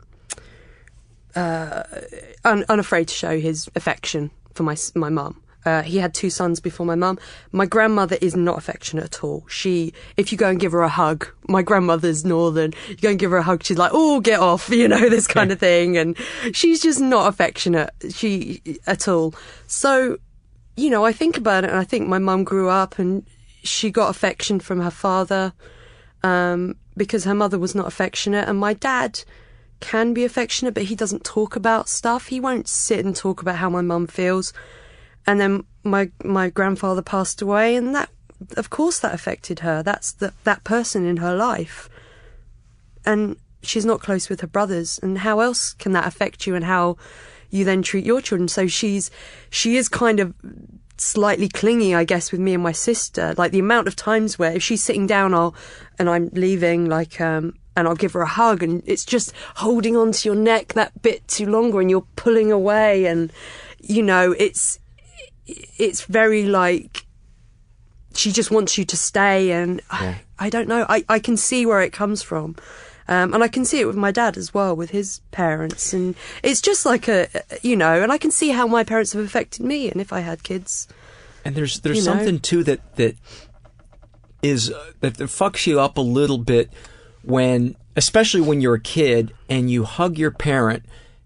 unafraid to show his affection for my mum. He had 2 sons before my mum. My grandmother is not affectionate at all. If you go and give her a hug, my grandmother's northern, you go and give her a hug, she's like, oh, get off, this kind of thing. And she's just not affectionate, at all. So, I think about it and I think my mum grew up and she got affection from her father, because her mother was not affectionate. And my dad can be affectionate, but he doesn't talk about stuff. He won't sit and talk about how my mum feels. And then my grandfather passed away, and that, of course, that affected her. That's that person in her life. And she's not close with her brothers. And how else can that affect you and how you then treat your children? So she is kind of slightly clingy, I guess, with me and my sister. Like the amount of times where if she's sitting down and I'm leaving, and I'll give her a hug and it's just holding onto your neck that bit too longer and you're pulling away and, it's very like she just wants you to stay and I don't know. I can see where it comes from. And I can see it with my dad as well, with his parents. And it's just like and I can see how my parents have affected me and if I had kids. And there's something too that is that fucks you up a little bit especially when you're a kid and you hug your parent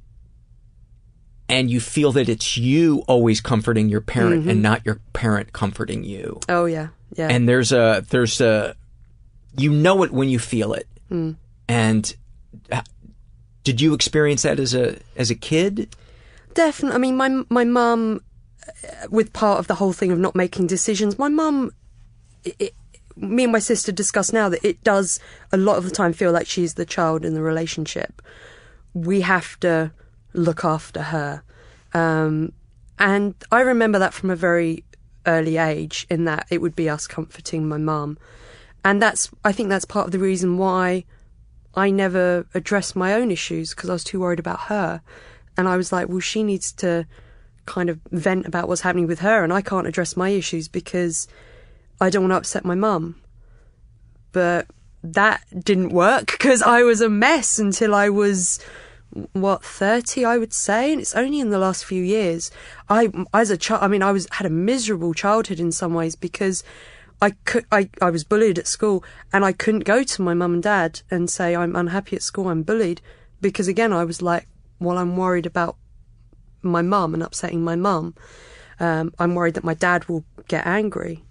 and you feel that it's you always comforting your parent and not your parent comforting you. Oh yeah. Yeah. And there's it when you feel it. And did you experience that as a kid? Definitely. I mean, my mum, with part of the whole thing of not making decisions, my mum, me and my sister discuss now that it does a lot of the time feel like she's the child in the relationship. We have to look after her. And I remember that from a very early age, in that it would be us comforting my mum. And I think that's part of the reason why I never addressed my own issues, because I was too worried about her. And I was like, well, she needs to kind of vent about what's happening with her, and I can't address my issues because I don't want to upset my mum. But that didn't work because I was a mess until I was, 30, I would say. And it's only in the last few years. As a child, I mean, had a miserable childhood in some ways because I was bullied at school and I couldn't go to my mum and dad and say I'm unhappy at school, I'm bullied, because again I was like, well, I'm worried about my mum and upsetting my mum. I'm worried that my dad will get angry.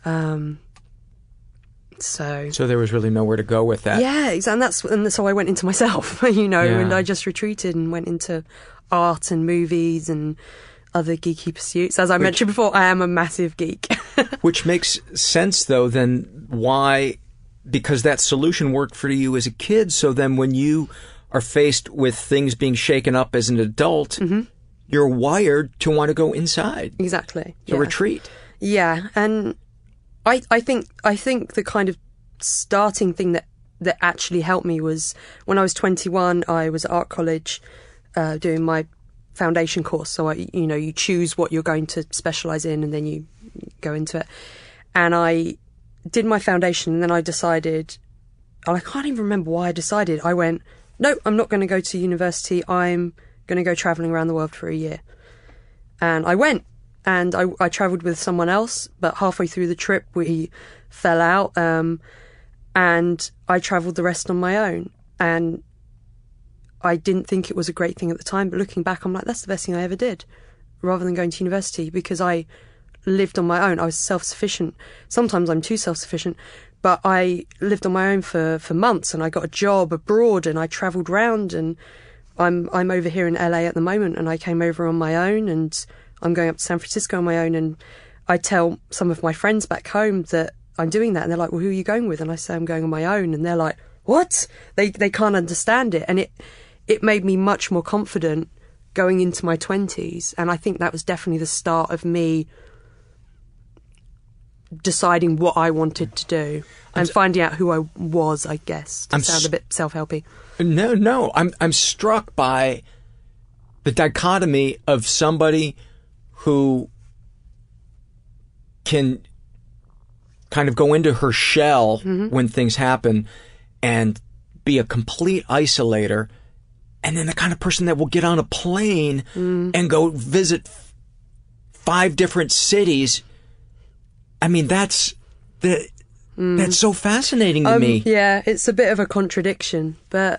So there was really nowhere to go with that. Yeah, and so I went into myself, and I just retreated and went into art and movies and other geeky pursuits. As I mentioned before, I am a massive geek. Which makes sense, though, then why, because that solution worked for you as a kid, so then when you are faced with things being shaken up as an adult, you're wired to want to go inside. Exactly. To retreat. Yeah, and I think the kind of starting thing that actually helped me was when I was 21. I was at art college doing my foundation course. So you choose what you're going to specialise in, and then you go into it. And I did my foundation, and then I decided. I can't even remember why I decided. I went, no, I'm not going to go to university. I'm going to go travelling around the world for a year. And I went. And I travelled with someone else, but halfway through the trip we fell out, and I travelled the rest on my own. And I didn't think it was a great thing at the time, but looking back, I'm like, that's the best thing I ever did, rather than going to university, because I lived on my own. I was self-sufficient. Sometimes I'm too self-sufficient, but I lived on my own for months, and I got a job abroad, and I travelled round, and I'm over here in LA at the moment, and I came over on my own, and I'm going up to San Francisco on my own, and I tell some of my friends back home that I'm doing that, and they're like, well, who are you going with? And I say I'm going on my own, and they're like, what? They can't understand it. And it made me much more confident going into my 20s, and I think that was definitely the start of me deciding what I wanted to do and finding out who I was, I guess, to sound a bit self-helpy. No, I'm struck by the dichotomy of somebody who can kind of go into her shell when things happen and be a complete isolator, and then the kind of person that will get on a plane and go visit 5 different cities. I mean, that's so fascinating to me. Yeah, it's a bit of a contradiction, but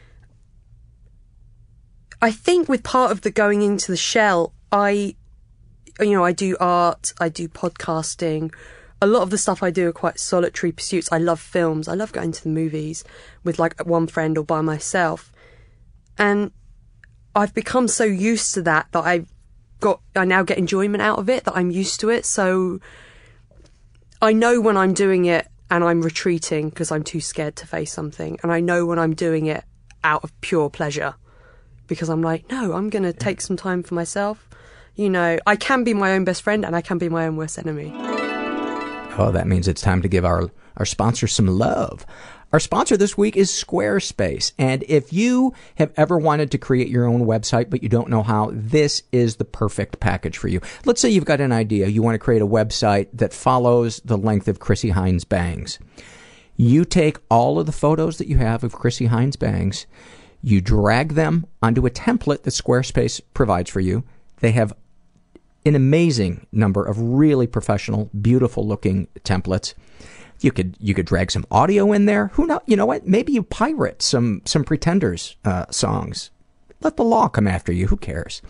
I think with part of the going into the shell, I do art, I do podcasting. A lot of the stuff I do are quite solitary pursuits. I love films. I love going to the movies with like one friend or by myself. And I've become so used to that I now get enjoyment out of it, that I'm used to it. So I know when I'm doing it and I'm retreating because I'm too scared to face something. And I know when I'm doing it out of pure pleasure because I'm like, no, I'm going to take some time for myself. I can be my own best friend and I can be my own worst enemy. Oh, that means it's time to give our sponsor some love. Our sponsor this week is Squarespace. And if you have ever wanted to create your own website but you don't know how, this is the perfect package for you. Let's say you've got an idea. You want to create a website that follows the length of Chrissie Hynde's bangs. You take all of the photos that you have of Chrissie Hynde's bangs, you drag them onto a template that Squarespace provides for you. They have an amazing number of really professional, beautiful-looking templates. You could drag some audio in there. Who knows? You know what? Maybe you pirate some Pretenders songs. Let the law come after you. Who cares?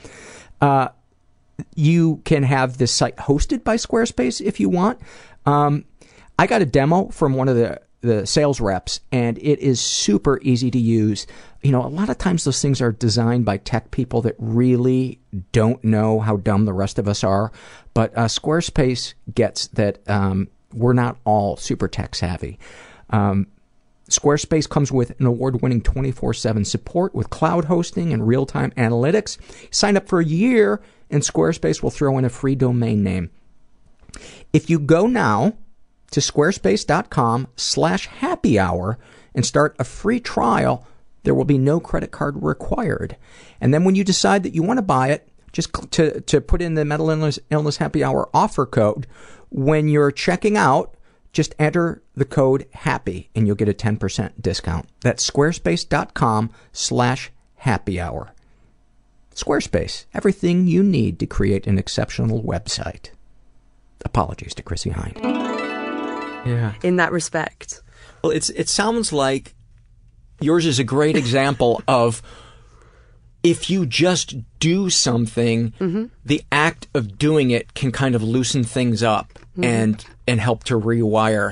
You can have this site hosted by Squarespace if you want. I got a demo from one of the sales reps, and it is super easy to use. A lot of times those things are designed by tech people that really don't know how dumb the rest of us are. But Squarespace gets that we're not all super tech savvy. Squarespace comes with an award-winning 24/7 support with cloud hosting and real-time analytics. Sign up for a year, and Squarespace will throw in a free domain name. If you go now to squarespace.com/happyhour and start a free trial, there will be no credit card required. And then when you decide that you want to buy it, just to put in the Mental Illness Happy Hour offer code, when you're checking out, just enter the code HAPPY and you'll get a 10% discount. That's squarespace.com/happyhour. Squarespace, everything you need to create an exceptional website. Apologies to Chrissie Hynde. Yeah. In that respect. Well, it sounds like yours is a great example of if you just do something, the act of doing it can kind of loosen things up and help to rewire.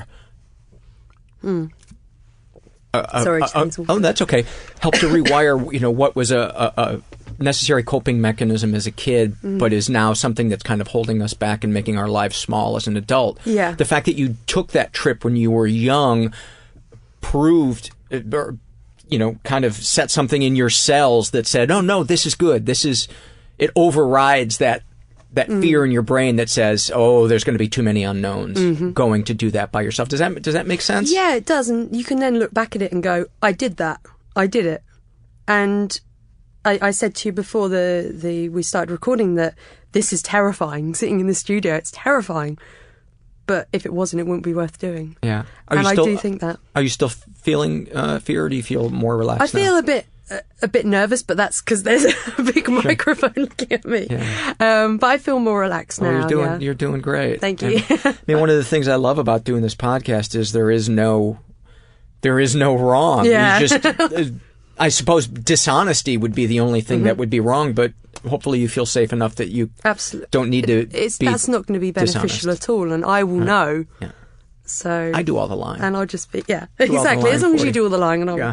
Sorry. That's okay. Help to rewire, what was a necessary coping mechanism as a kid, but is now something that's kind of holding us back and making our lives small as an adult. Yeah. The fact that you took that trip when you were young proved, kind of set something in your cells that said, oh, no, this is good. It overrides that fear in your brain that says, oh, there's going to be too many unknowns going to do that by yourself. Does that make sense? Yeah, it does. And you can then look back at it and go, I did that. I did it. And I said to you before we started recording that this is terrifying. Sitting in the studio, it's terrifying. But if it wasn't, it wouldn't be worth doing. Yeah. I do think that. Are you still feeling fear, or do you feel more relaxed now? I feel a bit nervous, but that's because there's a big microphone looking at me. Yeah. But I feel more relaxed now. You're doing great. Thank you. One of the things I love about doing this podcast is there is no wrong. Yeah. You just, I suppose dishonesty would be the only thing that would be wrong, but hopefully you feel safe enough that you don't need to that's not going to be beneficial at all, and I will know. Yeah. So I do all the lying. And I'll just be, exactly. As long as you do all the lying, and I'll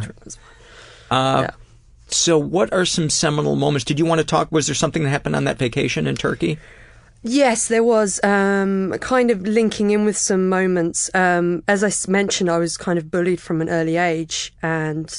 So what are some seminal moments? Did you want to talk? Was there something that happened on that vacation in Turkey? Yes, there was, kind of linking in with some moments. As I mentioned, I was kind of bullied from an early age, and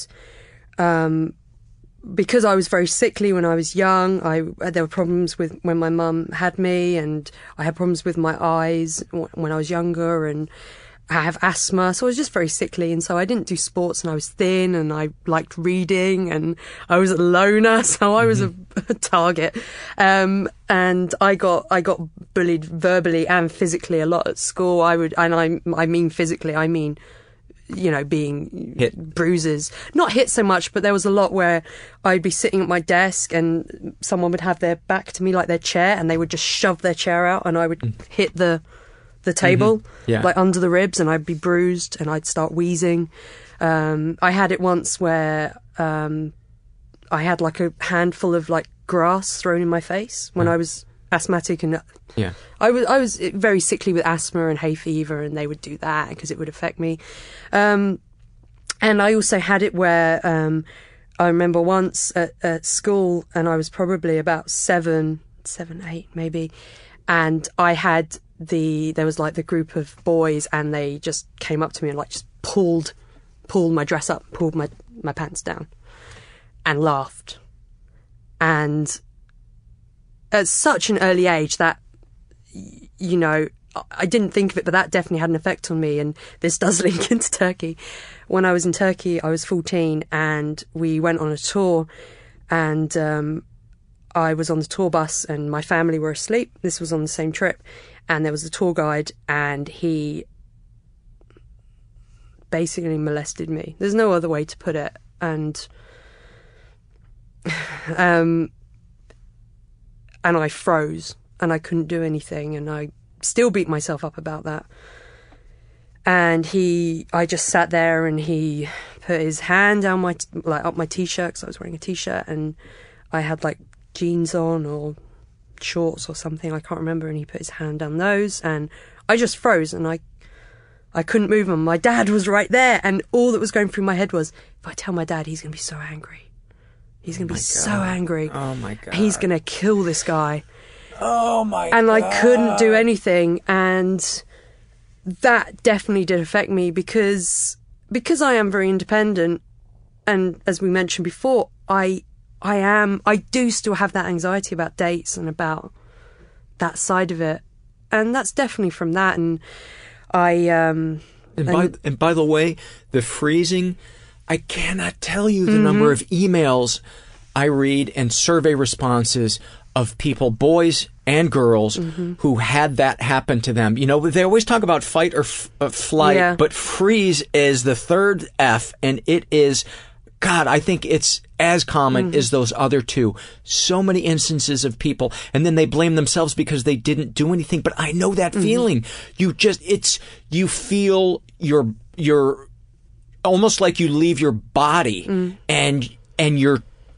because I was very sickly when I was young, there were problems with when my mum had me, and I had problems with my eyes when I was younger, and I have asthma, so I was just very sickly, and so I didn't do sports, and I was thin, and I liked reading, and I was a loner, so I was a target. And I got bullied verbally and physically a lot at school. I mean physically, I mean, being hit, bruises, not hit so much, but there was a lot where I'd be sitting at my desk and someone would have their back to me, like their chair, and they would just shove their chair out, and I would hit the table, like under the ribs, and I'd be bruised and I'd start wheezing. I had it once where I had like a handful of like grass thrown in my face when I was asthmatic, and I was very sickly with asthma and hay fever, and they would do that because it would affect me. And I also had it where I remember once at school, and I was probably about 7, 8 maybe, and I had there was like the group of boys, and they just came up to me and like just pulled my dress up, pulled my pants down, and laughed. And at such an early age that, I didn't think of it, but that definitely had an effect on me. And this does link into Turkey. When I was in Turkey, I was 14, and we went on a tour, and I was on the tour bus, and my family were asleep. This was on the same trip. And there was a tour guide, and he basically molested me. There's no other way to put it. And and I froze, and I couldn't do anything, and I still beat myself up about that. And I just sat there, and he put his hand down up my t-shirt, because I was wearing a t-shirt, and I had like jeans on or shorts or something, I can't remember, and he put his hand down those, and I just froze, and I couldn't move them. My dad was right there, and all that was going through my head was, if I tell my dad, he's going to be so angry. He's going to be so angry. Oh my God. He's going to kill this guy. Oh my God. And I couldn't do anything, and that definitely did affect me because I am very independent, and as we mentioned before, I do still have that anxiety about dates and about that side of it, and that's definitely from that. And and by the way, the freezing, I cannot tell you the number of emails I read and survey responses of people, boys and girls, who had that happen to them. They always talk about fight or flight, but freeze is the third F, and it is, God, I think it's as common as those other two. So many instances of people, and then they blame themselves because they didn't do anything. But I know that feeling. You feel you're almost like you leave your body, and you're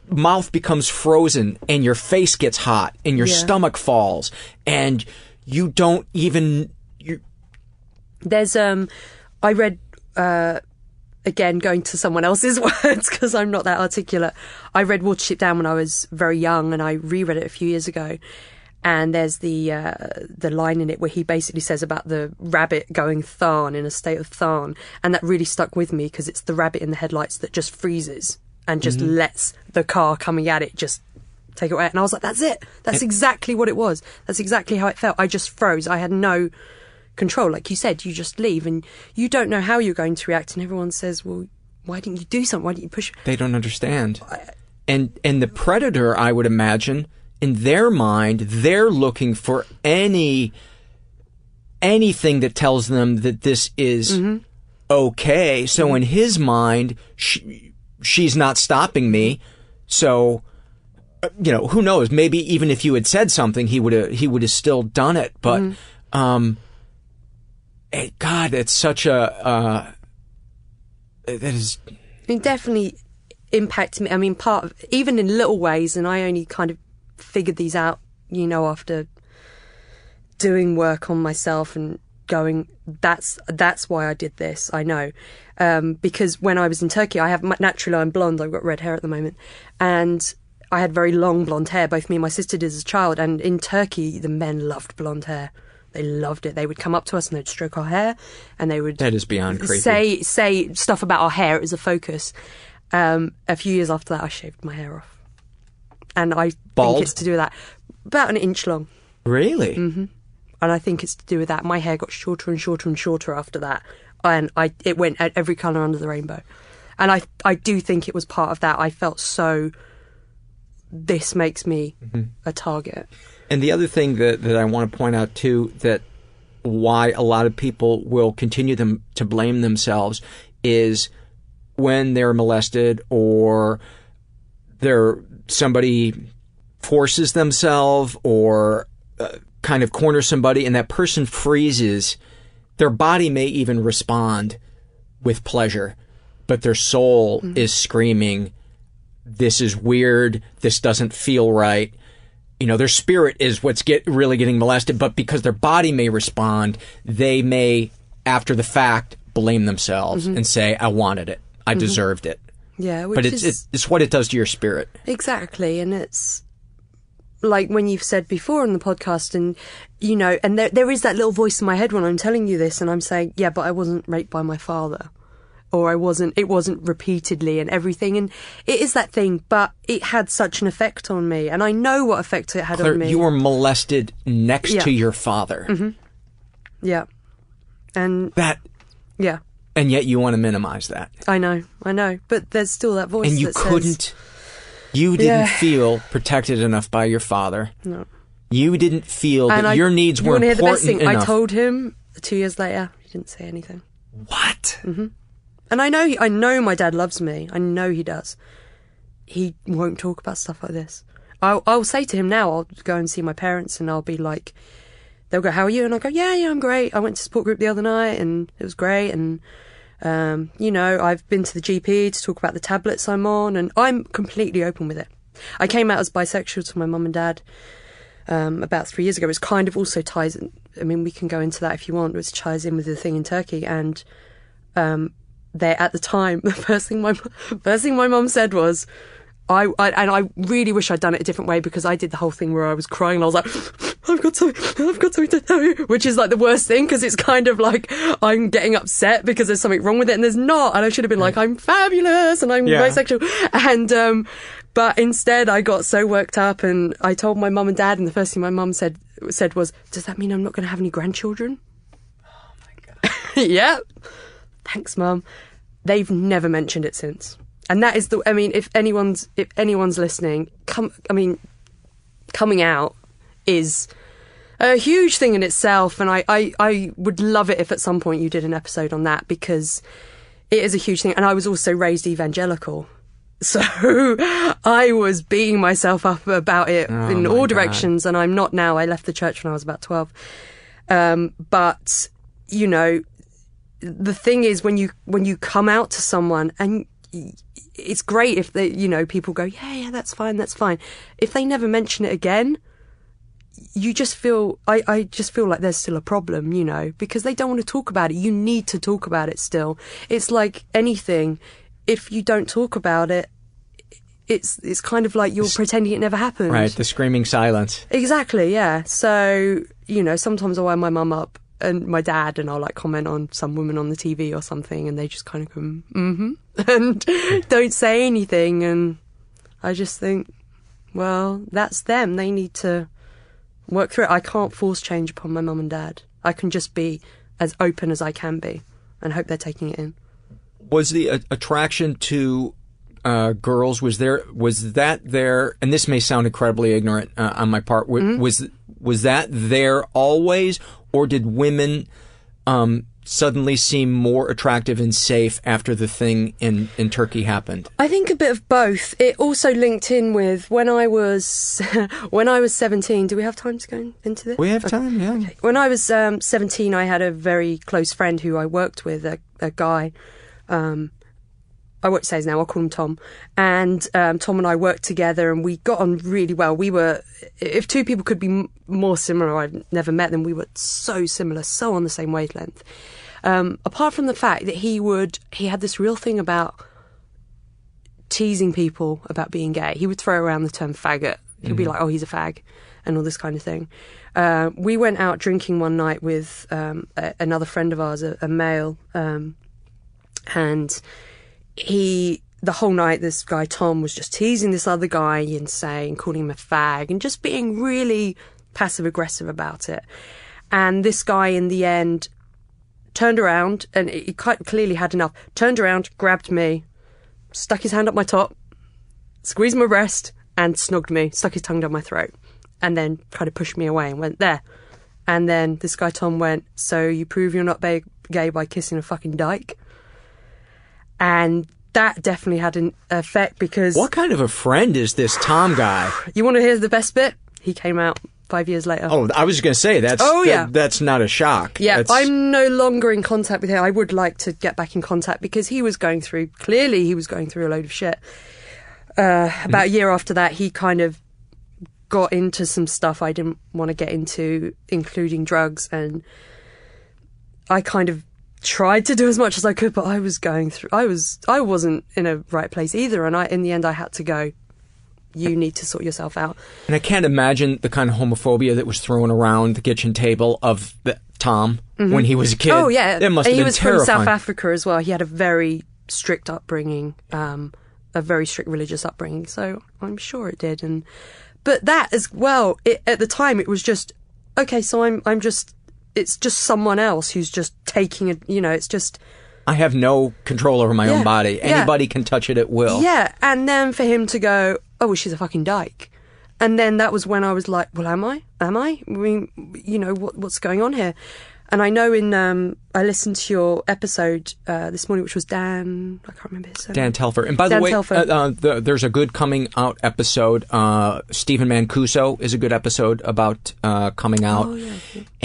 mouth becomes frozen and your face gets hot and your stomach falls and you don't even... There's, I read, again, going to someone else's words because I'm not that articulate. I read Watership Down when I was very young and I reread it a few years ago. And there's the line in it where he basically says about the rabbit going Tharn, in a state of Tharn. And that really stuck with me because it's the rabbit in the headlights that just freezes and just lets the car coming at it just take it away. And I was like, that's it. That's exactly what it was. That's exactly how it felt. I just froze. I had no control. Like you said, you just leave and you don't know how you're going to react. And everyone says, well, why didn't you do something? Why didn't you push? They don't understand. And the predator, I would imagine, in their mind, they're looking for anything that tells them that this is okay. So in his mind, she's not stopping me. So, who knows? Maybe even if you had said something, he would have still done it. But, God, it's such a, that is. It definitely impacted me. I mean, even in little ways, and I only kind of figured these out, after doing work on myself and going, that's why I did this. I know, because when I was in Turkey, naturally I'm blonde. I've got red hair at the moment, and I had very long blonde hair. Both me and my sister did as a child. And in Turkey, the men loved blonde hair. They loved it. They would come up to us and they'd stroke our hair, and they would that is beyond creepy. Say stuff about our hair as a focus. A few years after that, I shaved my hair off. And I think it's to do with that. About an inch long. Really? Mm-hmm. And I think it's to do with that. My hair got shorter and shorter and shorter after that. And it went at every colour under the rainbow. And I do think it was part of that. I felt so, this makes me a target. And the other thing that I want to point out, too, that why a lot of people will continue to blame themselves is when they're molested or somebody forces themselves or kind of corners somebody and that person freezes, their body may even respond with pleasure, but their soul is screaming, this is weird, this doesn't feel right. Their spirit is what's really getting molested, but because their body may respond, they may, after the fact, blame themselves and say, I wanted it, I deserved it. Yeah, but it's what it does to your spirit. Exactly, and it's like when you've said before on the podcast, and and there is that little voice in my head when I'm telling you this, and I'm saying, yeah, but I wasn't raped by my father, or it wasn't repeatedly and everything, and it is that thing, but it had such an effect on me, and I know what effect it had Claire, on me. You were molested next to your father. Mm-hmm. Yeah, and that. Yeah. And yet you want to minimize that. I know. But there's still that voice and you that couldn't, you didn't feel protected enough by your father. No. You didn't feel that your needs were important enough. You want to hear the best thing? I told him 2 years later, he didn't say anything. What? Mm-hmm. And I know my dad loves me. I know he does. He won't talk about stuff like this. I'll say to him now, I'll go and see my parents and I'll be like, they'll go, how are you? And I'll go, yeah, I'm great. I went to support group the other night and it was great. And I've been to the GP to talk about the tablets I'm on, and I'm completely open with it. I came out as bisexual to my mum and dad about 3 years ago. It's kind of also ties in, I mean, we can go into that if you want, which ties in with the thing in Turkey. And they, at the time, the first thing my mum said was, I really wish I'd done it a different way, because I did the whole thing where I was crying and I was like, I've got something to tell you, which is like the worst thing, because it's kind of like I'm getting upset because there's something wrong with it, and there's not, and I should have been like, I'm fabulous and I'm bisexual, and but instead I got so worked up and I told my mum and dad, and the first thing my mum said was, does that mean I'm not going to have any grandchildren? Oh my God. Yeah. Thanks, Mum. They've never mentioned it since. And that is if anyone's listening, coming out is a huge thing in itself, and I would love it if at some point you did an episode on that, because it is a huge thing. And I was also raised evangelical, so I was beating myself up about it in all directions, and I'm not now. I left the church when I was about 12. But the thing is, when you come out to someone, and it's great if they, people go, yeah, that's fine. If they never mention it again, you just feel, I just feel like there's still a problem, because they don't want to talk about it. You need to talk about it still. It's like anything. If you don't talk about it, it's kind of like you're pretending it never happened. Right, the screaming silence. Exactly, yeah. So, sometimes I wind my mum up and my dad, and I'll like comment on some woman on the TV or something, and they just kind of go, and don't say anything. And I just think, well, that's them. They need to work through it. I can't force change upon my mum and dad. I can just be as open as I can be and hope they're taking it in. Was the attraction to girls, was that there, and this may sound incredibly ignorant on my part, was that there always, or did women suddenly seem more attractive and safe after the thing in Turkey happened? I think a bit of both. It also linked in with when I was 17. Do we have time to go into this? We have time, yeah. Okay. When I was 17, I had a very close friend who I worked with, a guy. I won't say his name, I'll call him Tom. And Tom and I worked together and we got on really well. We were, if two people could be more similar, I'd never met them, we were so similar, so on the same wavelength. Apart from the fact that he had this real thing about teasing people about being gay. He would throw around the term faggot. He'd be like, oh, he's a fag, and all this kind of thing. We went out drinking one night with another friend of ours, a male, and the whole night, this guy, Tom, was just teasing this other guy and calling him a fag and just being really passive-aggressive about it. And this guy, in the end, turned around, and he quite clearly had enough, turned around, grabbed me, stuck his hand up my top, squeezed my breast, and snogged me, stuck his tongue down my throat, and then kind of pushed me away and went, there. And then this guy, Tom, went, so you prove you're not gay by kissing a fucking dyke? And that definitely had an effect because... What kind of a friend is this Tom guy? You want to hear the best bit? He came out 5 years later. Oh, I was just going to say, that's not a shock. Yeah, I'm no longer in contact with him. I would like to get back in contact because he was going through a load of shit. About a year after that, he kind of got into some stuff I didn't want to get into, including drugs, and I kind of tried to do as much as I could, but I wasn't in a right place either, and in the end I had to go, you need to sort yourself out. And I can't imagine the kind of homophobia that was thrown around the kitchen table of Tom when he was a kid. Oh yeah, that must have been terrifying. He was from South Africa as well. He had a very strict upbringing, a very strict religious upbringing, so I'm sure it did. But that as well, at the time it was just, okay, so I'm just, it's just someone else who's just taking it, it's just... I have no control over my own body. Anybody can touch it at will. Yeah, and then for him to go, oh, well, she's a fucking dyke. And then that was when I was like, well, am I? I mean, what's going on here? And I know I listened to your episode this morning, which was Dan, I can't remember his name. Dan Telfer. And by the way, there's a good coming out episode. Stephen Mancuso is a good episode about coming out. Oh, yeah.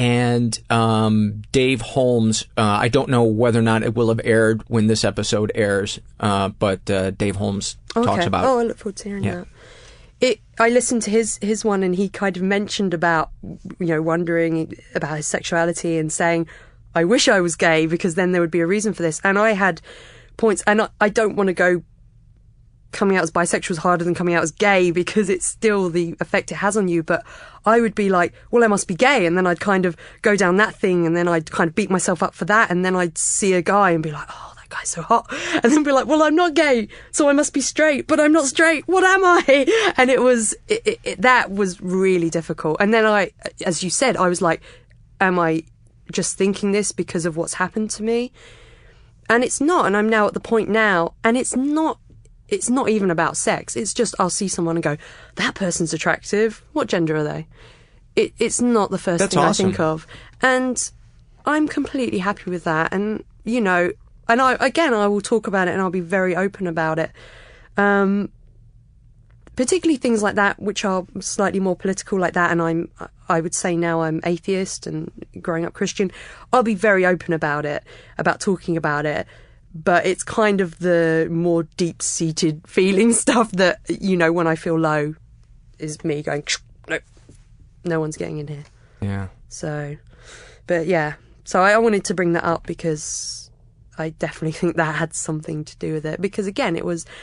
And Dave Holmes, I don't know whether or not it will have aired when this episode airs, but Dave Holmes talks about it. Oh, I look forward to hearing that. I listened to his one, and he kind of mentioned about, wondering about his sexuality and saying, I wish I was gay because then there would be a reason for this. And I had points, and I don't want to go coming out as bisexual is harder than coming out as gay because it's still the effect it has on you. But I would be like, well, I must be gay. And then I'd kind of go down that thing, and then I'd kind of beat myself up for that. And then I'd see a guy and be like, oh, guy's so hot, and then be like, well, I'm not gay, so I must be straight, but I'm not straight, what am I? And that was really difficult. And then I, as you said, I was like, am I just thinking this because of what's happened to me? And it's not. And I'm now at the point now, and it's not even about sex. It's just, I'll see someone and go, that person's attractive, what gender are they? It's not the first thing awesome. I think of, and I'm completely happy with that. And and I will talk about it, and I'll be very open about it. Particularly things like that, which are slightly more political like that. And I would say now I'm atheist and growing up Christian. I'll be very open about it, about talking about it. but it's kind of the more deep-seated feeling stuff that, you know, when I feel low, is me going, no one's getting in here. Yeah. So, but yeah. So I wanted to bring that up because I definitely think that had something to do with it. Because again, that was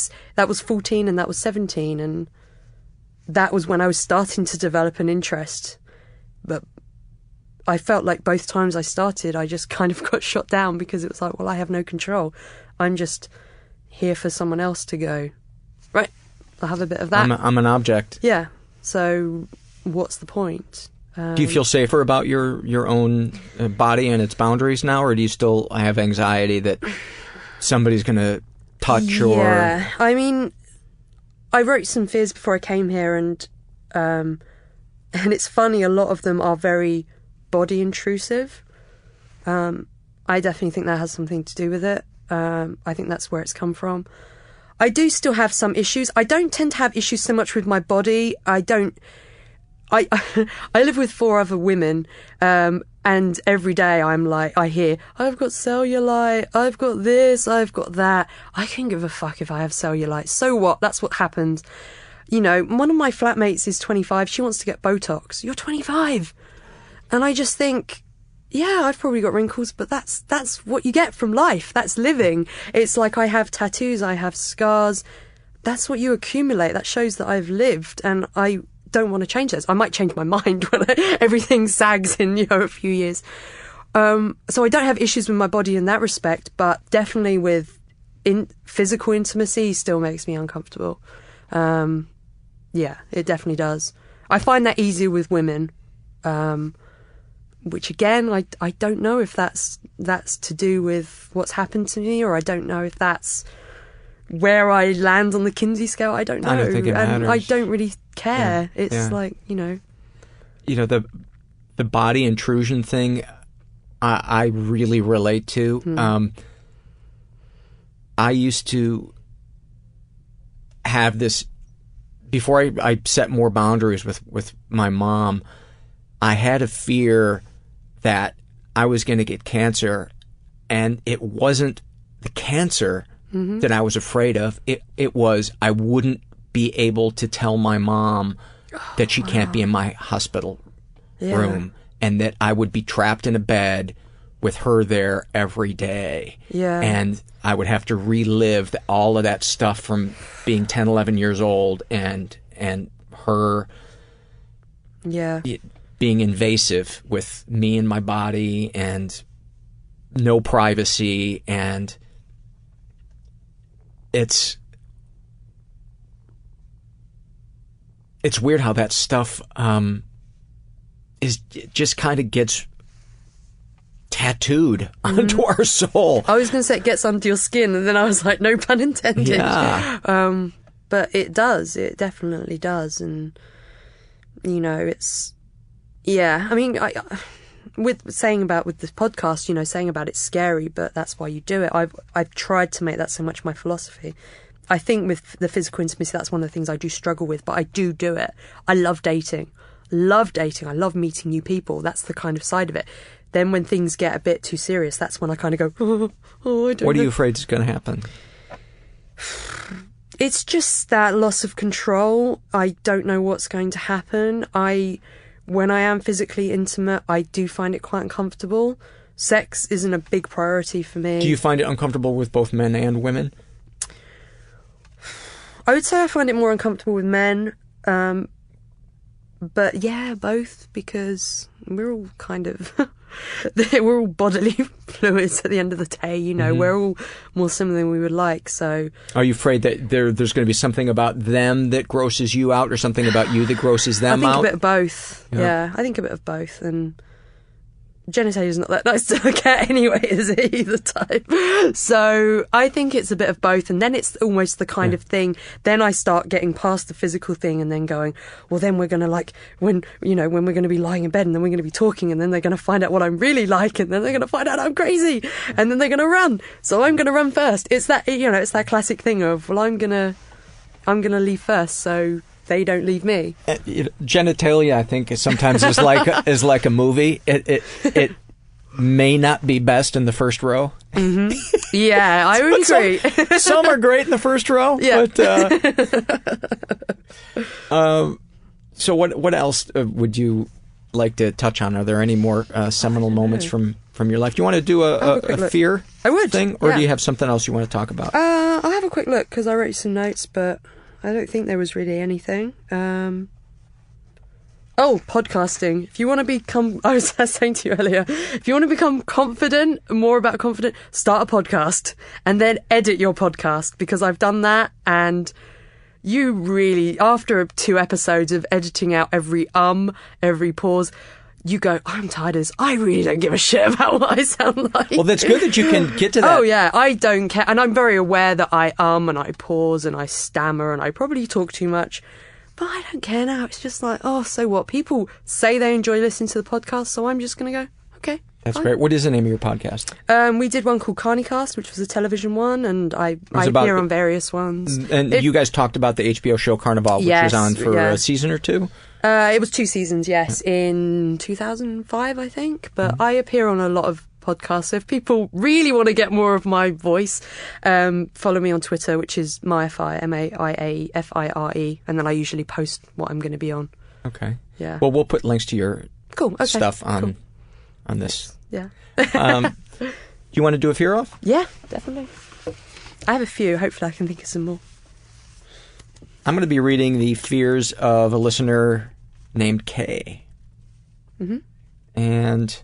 14 and that was 17, and that was when I was starting to develop an interest. But I felt like both times I started, I just kind of got shot down because it was like, well, I have no control. I'm just here for someone else to go, right, I'll have a bit of that. I'm an object. Yeah. So what's the point? Do you feel safer about your own body and its boundaries now, or do you still have anxiety that somebody's going to touch or... Yeah, I mean, I wrote some fears before I came here, and it's funny, a lot of them are very body intrusive. I definitely think that has something to do with it. I think that's where it's come from. I do still have some issues. I don't tend to have issues so much with my body. I live with 4 other women, and every day I'm like, I hear, I've got cellulite, I've got this, I've got that. I couldn't give a fuck if I have cellulite. So what? That's what happens. You know, one of my flatmates is 25. She wants to get Botox. You're 25. And I just think, yeah, I've probably got wrinkles, but that's what you get from life. That's living. It's like I have tattoos, I have scars. That's what you accumulate. That shows that I've lived, and I don't want to change those. I might change my mind when everything sags in, you know, a few years. So I don't have issues with my body in that respect, but definitely with physical intimacy still makes me uncomfortable. Yeah, it definitely does. I find that easier with women, which again, I don't know if that's to do with what's happened to me, or I don't know if that's where I land on the Kinsey scale. I don't know. I don't think it matters. And I don't really care. Yeah. It's like, you know. You know, the body intrusion thing, I really relate to. I used to have this, before I set more boundaries with my mom, I had a fear that I was going to get cancer, and it wasn't the cancer that I was afraid of. It was I wouldn't be able to tell my mom that she can't be in my hospital room, and that I would be trapped in a bed with her there every day. Yeah. And I would have to relive all of that stuff from being 10, 11 years old, and her being invasive with me and my body, and no privacy, and it's weird how that stuff is just kind of gets tattooed onto our soul. I was going to say it gets under your skin, and then I was like, no pun intended. Yeah. But it does. It definitely does. And, you know, it's... Yeah, I mean, with this podcast, you know, saying about it's scary, but that's why you do it. I've tried to make that so much my philosophy. I think with the physical intimacy, that's one of the things I do struggle with, but I do it. I love dating. I love meeting new people. That's the kind of side of it. Then when things get a bit too serious, that's when I kind of go, I don't know. What are you afraid is going to happen? It's just that loss of control. I don't know what's going to happen. When I am physically intimate, I do find it quite uncomfortable. Sex isn't a big priority for me. Do you find it uncomfortable with both men and women? I would say I find it more uncomfortable with men. But yeah, both, because we're all kind of... we're all bodily fluids at the end of the day, you know. We're all more similar than we would like, so... Are you afraid that there's going to be something about them that grosses you out, or something about you that grosses them out? I think a bit of both, yeah. I think a bit of both, and genitalia is not that nice to look at anyway, is it, either time? So I think it's a bit of both, and then it's almost the kind of thing, then I start getting past the physical thing and then going, well, then we're going to when we're going to be lying in bed, and then we're going to be talking, and then they're going to find out what I'm really like, and then they're going to find out I'm crazy, and then they're going to run. So I'm going to run first. It's that, you know, it's that classic thing of, well, I'm going to leave first, so they don't leave me. Genitalia, I think, sometimes is like a movie. It may not be best in the first row. Mm-hmm. Yeah, I would agree. Some are great in the first row. Yeah. But, so what else would you like to touch on? Are there any more seminal moments from your life? Do you want to do a fear thing? Or do you have something else you want to talk about? I'll have a quick look because I wrote some notes, but I don't think there was really anything. Podcasting. If you want to become, I was saying to you earlier, if you want to become more confident, start a podcast and then edit your podcast, because I've done that, and you really, after 2 episodes of editing out every pause, you go, I'm tired of this. I really don't give a shit about what I sound like. Well, that's good that you can get to that. Oh, yeah, I don't care. And I'm very aware that I and I pause and I stammer and I probably talk too much. But I don't care now. It's just like, so what? People say they enjoy listening to the podcast, so I'm just going to go, okay. That's great. What is the name of your podcast? We did one called Carnicast, which was a television one, and I appear on various ones. And you guys talked about the HBO show Carnival, which was on for a season or 2? It was 2 seasons, yes, in 2005, I think. But I appear on a lot of podcasts, so if people really want to get more of my voice, follow me on Twitter, which is Maiafire, MAIAFIRE, and then I usually post what I'm going to be on. Okay. Yeah. Well, we'll put links to your stuff on this. Yeah. Do you want to do a fear off? Yeah, definitely. I have a few. Hopefully I can think of some more. I'm going to be reading the fears of a listener named Kay. Mm-hmm. And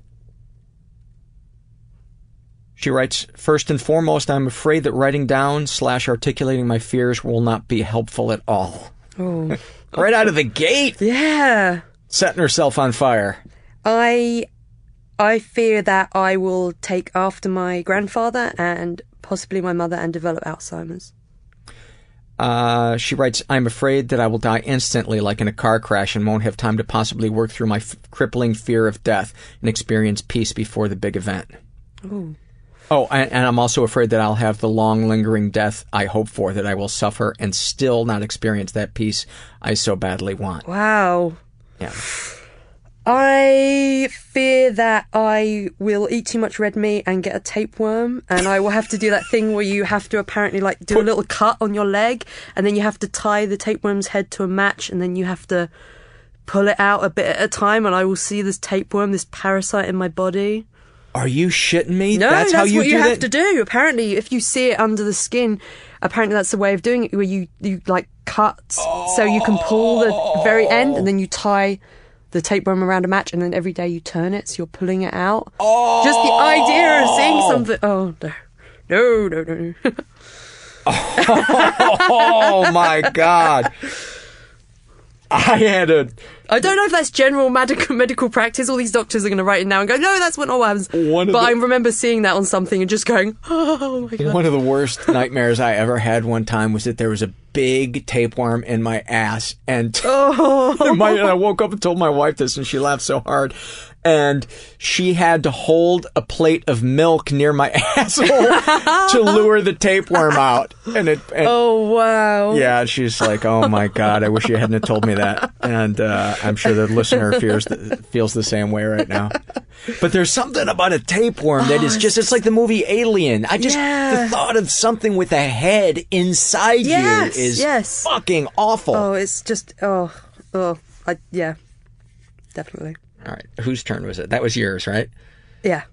she writes, first and foremost, I'm afraid that writing down / articulating my fears will not be helpful at all. Oh. Right out of the gate. Yeah. Setting herself on fire. I fear that I will take after my grandfather and possibly my mother and develop Alzheimer's. She writes, I'm afraid that I will die instantly like in a car crash and won't have time to possibly work through my crippling fear of death and experience peace before the big event. Ooh. Oh, and I'm also afraid that I'll have the long, lingering death I hope for, that I will suffer and still not experience that peace I so badly want. Wow. Yeah. I fear that I will eat too much red meat and get a tapeworm, and I will have to do that thing where you have to apparently do a little cut on your leg, and then you have to tie the tapeworm's head to a match, and then you have to pull it out a bit at a time, and I will see this tapeworm, this parasite in my body. Are you shitting me? No, that's how what you have to do. Apparently, if you see it under the skin, apparently that's the way of doing it, where you cut so you can pull the very end, and then you tie the tapeworm around a match, and then every day you turn it, so you're pulling it out. Oh! Just the idea of seeing something. Oh, no. Oh, my God. I don't know if that's general medical practice. All these doctors are going to write it now and go, no, that's not what happens. I remember seeing that on something and just going, oh my God. One of the worst nightmares I ever had one time was that there was a big tapeworm in my ass. And I woke up and told my wife this, and she laughed so hard. And she had to hold a plate of milk near my asshole to lure the tapeworm out. Oh, wow. Yeah, she's like, oh, my God, I wish you hadn't have told me that. And I'm sure the listener feels the same way right now. But there's something about a tapeworm that is just, it's like the movie Alien. The thought of something with a head inside you is fucking awful. Oh, it's just, definitely. All right. Whose turn was it? That was yours, right? Yeah.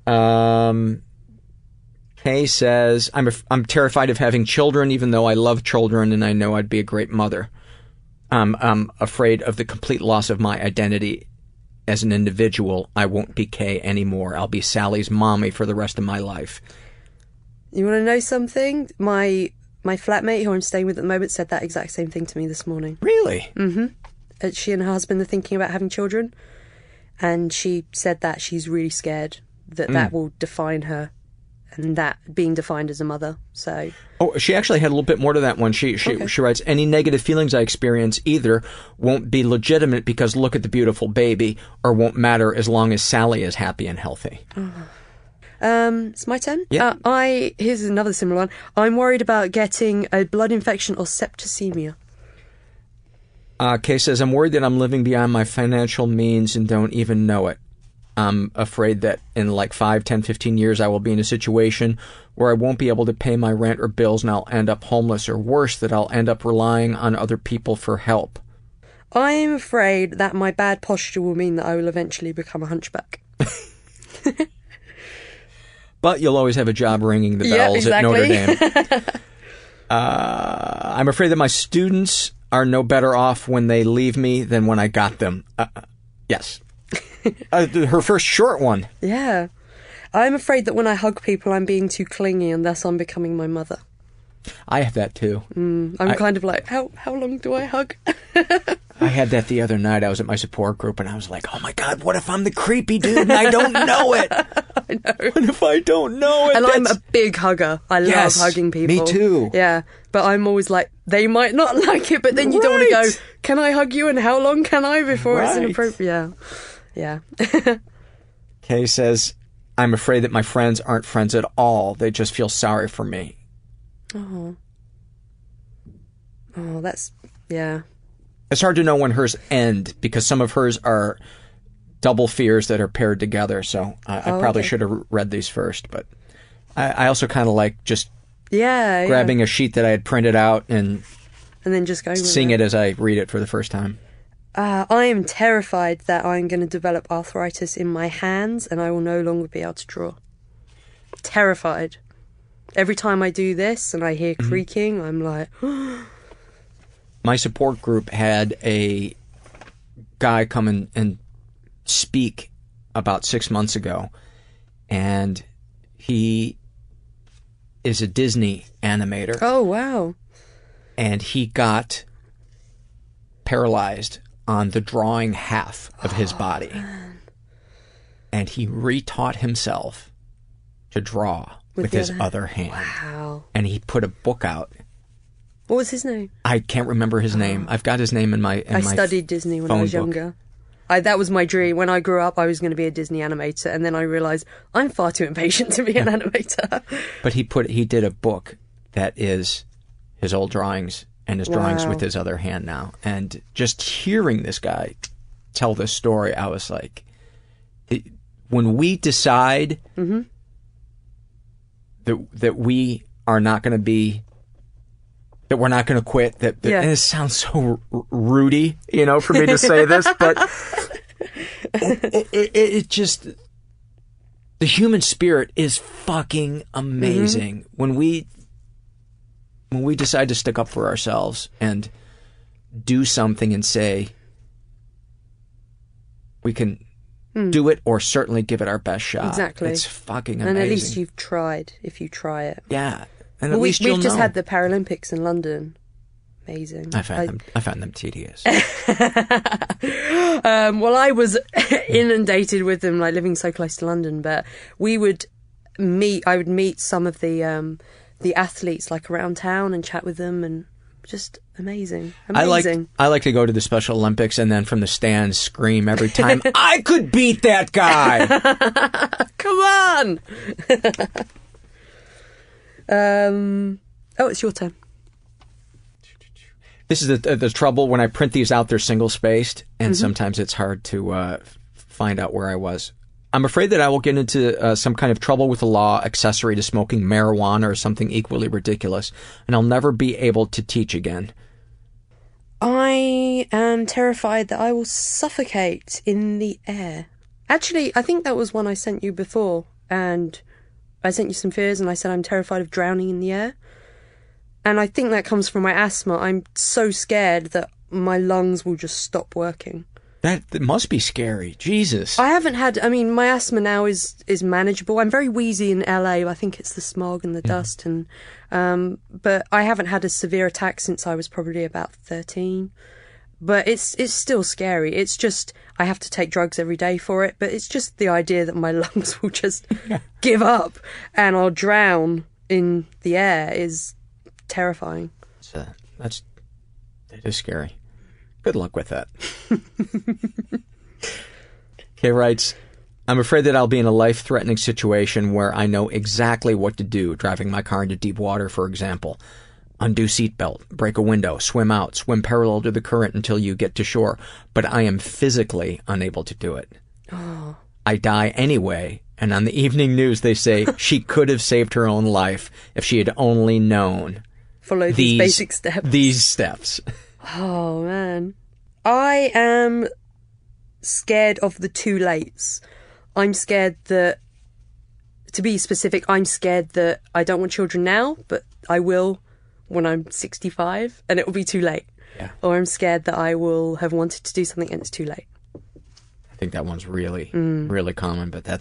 Kay says, I'm terrified of having children, even though I love children and I know I'd be a great mother. I'm afraid of the complete loss of my identity as an individual. I won't be Kay anymore. I'll be Sally's mommy for the rest of my life. You want to know something? My flatmate, who I'm staying with at the moment, said that exact same thing to me this morning. Really? Mm-hmm. She and her husband are thinking about having children. And she said that she's really scared that will define her, and that being defined as a mother. So, she actually had a little bit more to that one. She writes, any negative feelings I experience either won't be legitimate because look at the beautiful baby, or won't matter as long as Sally is happy and healthy. It's my turn? Yeah. Here's another similar one. I'm worried about getting a blood infection or septicemia. Kay says, I'm worried that I'm living beyond my financial means and don't even know it. I'm afraid that in like 5, 10, 15 years I will be in a situation where I won't be able to pay my rent or bills and I'll end up homeless, or worse, that I'll end up relying on other people for help. I'm afraid that my bad posture will mean that I will eventually become a hunchback. But you'll always have a job ringing the bells at Notre Dame. I'm afraid that my students are no better off when they leave me than when I got them. Yes. Her first short one. Yeah. I'm afraid that when I hug people, I'm being too clingy and thus I'm becoming my mother. I have that too. I'm kind of like, how long do I hug? I had that the other night. I was at my support group and I was like, oh my God, what if I'm the creepy dude and I don't know it? I know. What if I don't know it? And I'm a big hugger. I love hugging people. Me too. Yeah. But I'm always like, they might not like it, but then you don't want to go, can I hug you and how long can I before it's inappropriate? Yeah. Kay says, I'm afraid that my friends aren't friends at all. They just feel sorry for me. Oh, that's, yeah. It's hard to know when hers end because some of hers are double fears that are paired together. So I probably should have read these first. But I also kind of like just grabbing a sheet that I had printed out and then just going seeing it as I read it for the first time. I am terrified that I'm going to develop arthritis in my hands and I will no longer be able to draw. Terrified. Every time I do this and I hear creaking, I'm like... My support group had a guy come and speak about 6 months ago, and he is a Disney animator. Oh, wow. And he got paralyzed on the drawing half of his body. Man. And he retaught himself to draw with his other hand. Wow. And he put a book out. What was his name? I can't remember his name. I've got his name in my I studied Disney when I was younger. That was my dream. When I grew up, I was going to be a Disney animator, and then I realised I'm far too impatient to be an animator. But he did a book that is his old drawings and his drawings with his other hand now. And just hearing this guy tell this story, I was like, when we decide that we are not going to be, that we're not going to quit, and it sounds so Rudy, for me to say this, but it just, the human spirit is fucking amazing. When we decide to stick up for ourselves and do something and say, we can do it or certainly give it our best shot. Exactly. It's fucking amazing. And at least you've tried, if you try it. Yeah. And at least we've just had the Paralympics in London. Amazing. I found them tedious. Well, I was inundated with them, like living so close to London. But I would meet some of the athletes like around town and chat with them, and just amazing. I like to go to the Special Olympics and then from the stands scream every time, I could beat that guy. Come on. It's your turn. This is the trouble when I print these out. They're single spaced, and sometimes it's hard to find out where I was. I'm afraid that I will get into some kind of trouble with the law accessory to smoking marijuana or something equally ridiculous, and I'll never be able to teach again. I am terrified that I will suffocate in the air. Actually, I think that was one I sent you before, and I sent you some fears and I said I'm terrified of drowning in the air. And I think that comes from my asthma. I'm so scared that my lungs will just stop working. That must be scary. Jesus. I haven't had... my asthma now is manageable. I'm very wheezy in LA. I think it's the smog and the dust. And but I haven't had a severe attack since I was probably about 13. But it's still scary. It's just... I have to take drugs every day for it. But it's just the idea that my lungs will just give up and I'll drown in the air is terrifying. That is scary. Good luck with that. Kay writes, I'm afraid that I'll be in a life-threatening situation where I know exactly what to do, driving my car into deep water, for example. Undo seatbelt, break a window, swim out, swim parallel to the current until you get to shore. But I am physically unable to do it. Oh. I die anyway. And on the evening news, they say she could have saved her own life if she had only known. Follow these basic steps. These steps. Oh, man. I am scared of the too lates. I'm scared that, to be specific, I'm scared that I don't want children now, but I will when I'm 65, and it will be too late. Yeah. Or I'm scared that I will have wanted to do something and it's too late. I think that one's really, really common, but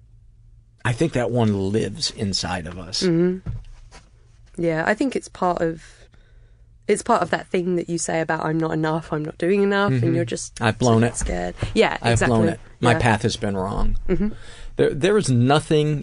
I think that one lives inside of us. Mm-hmm. Yeah, I think it's part of that thing that you say about I'm not enough, I'm not doing enough, and you're just I've blown it. Scared. Yeah, exactly. I've blown it. My Yeah. path has been wrong. Mm-hmm. There is nothing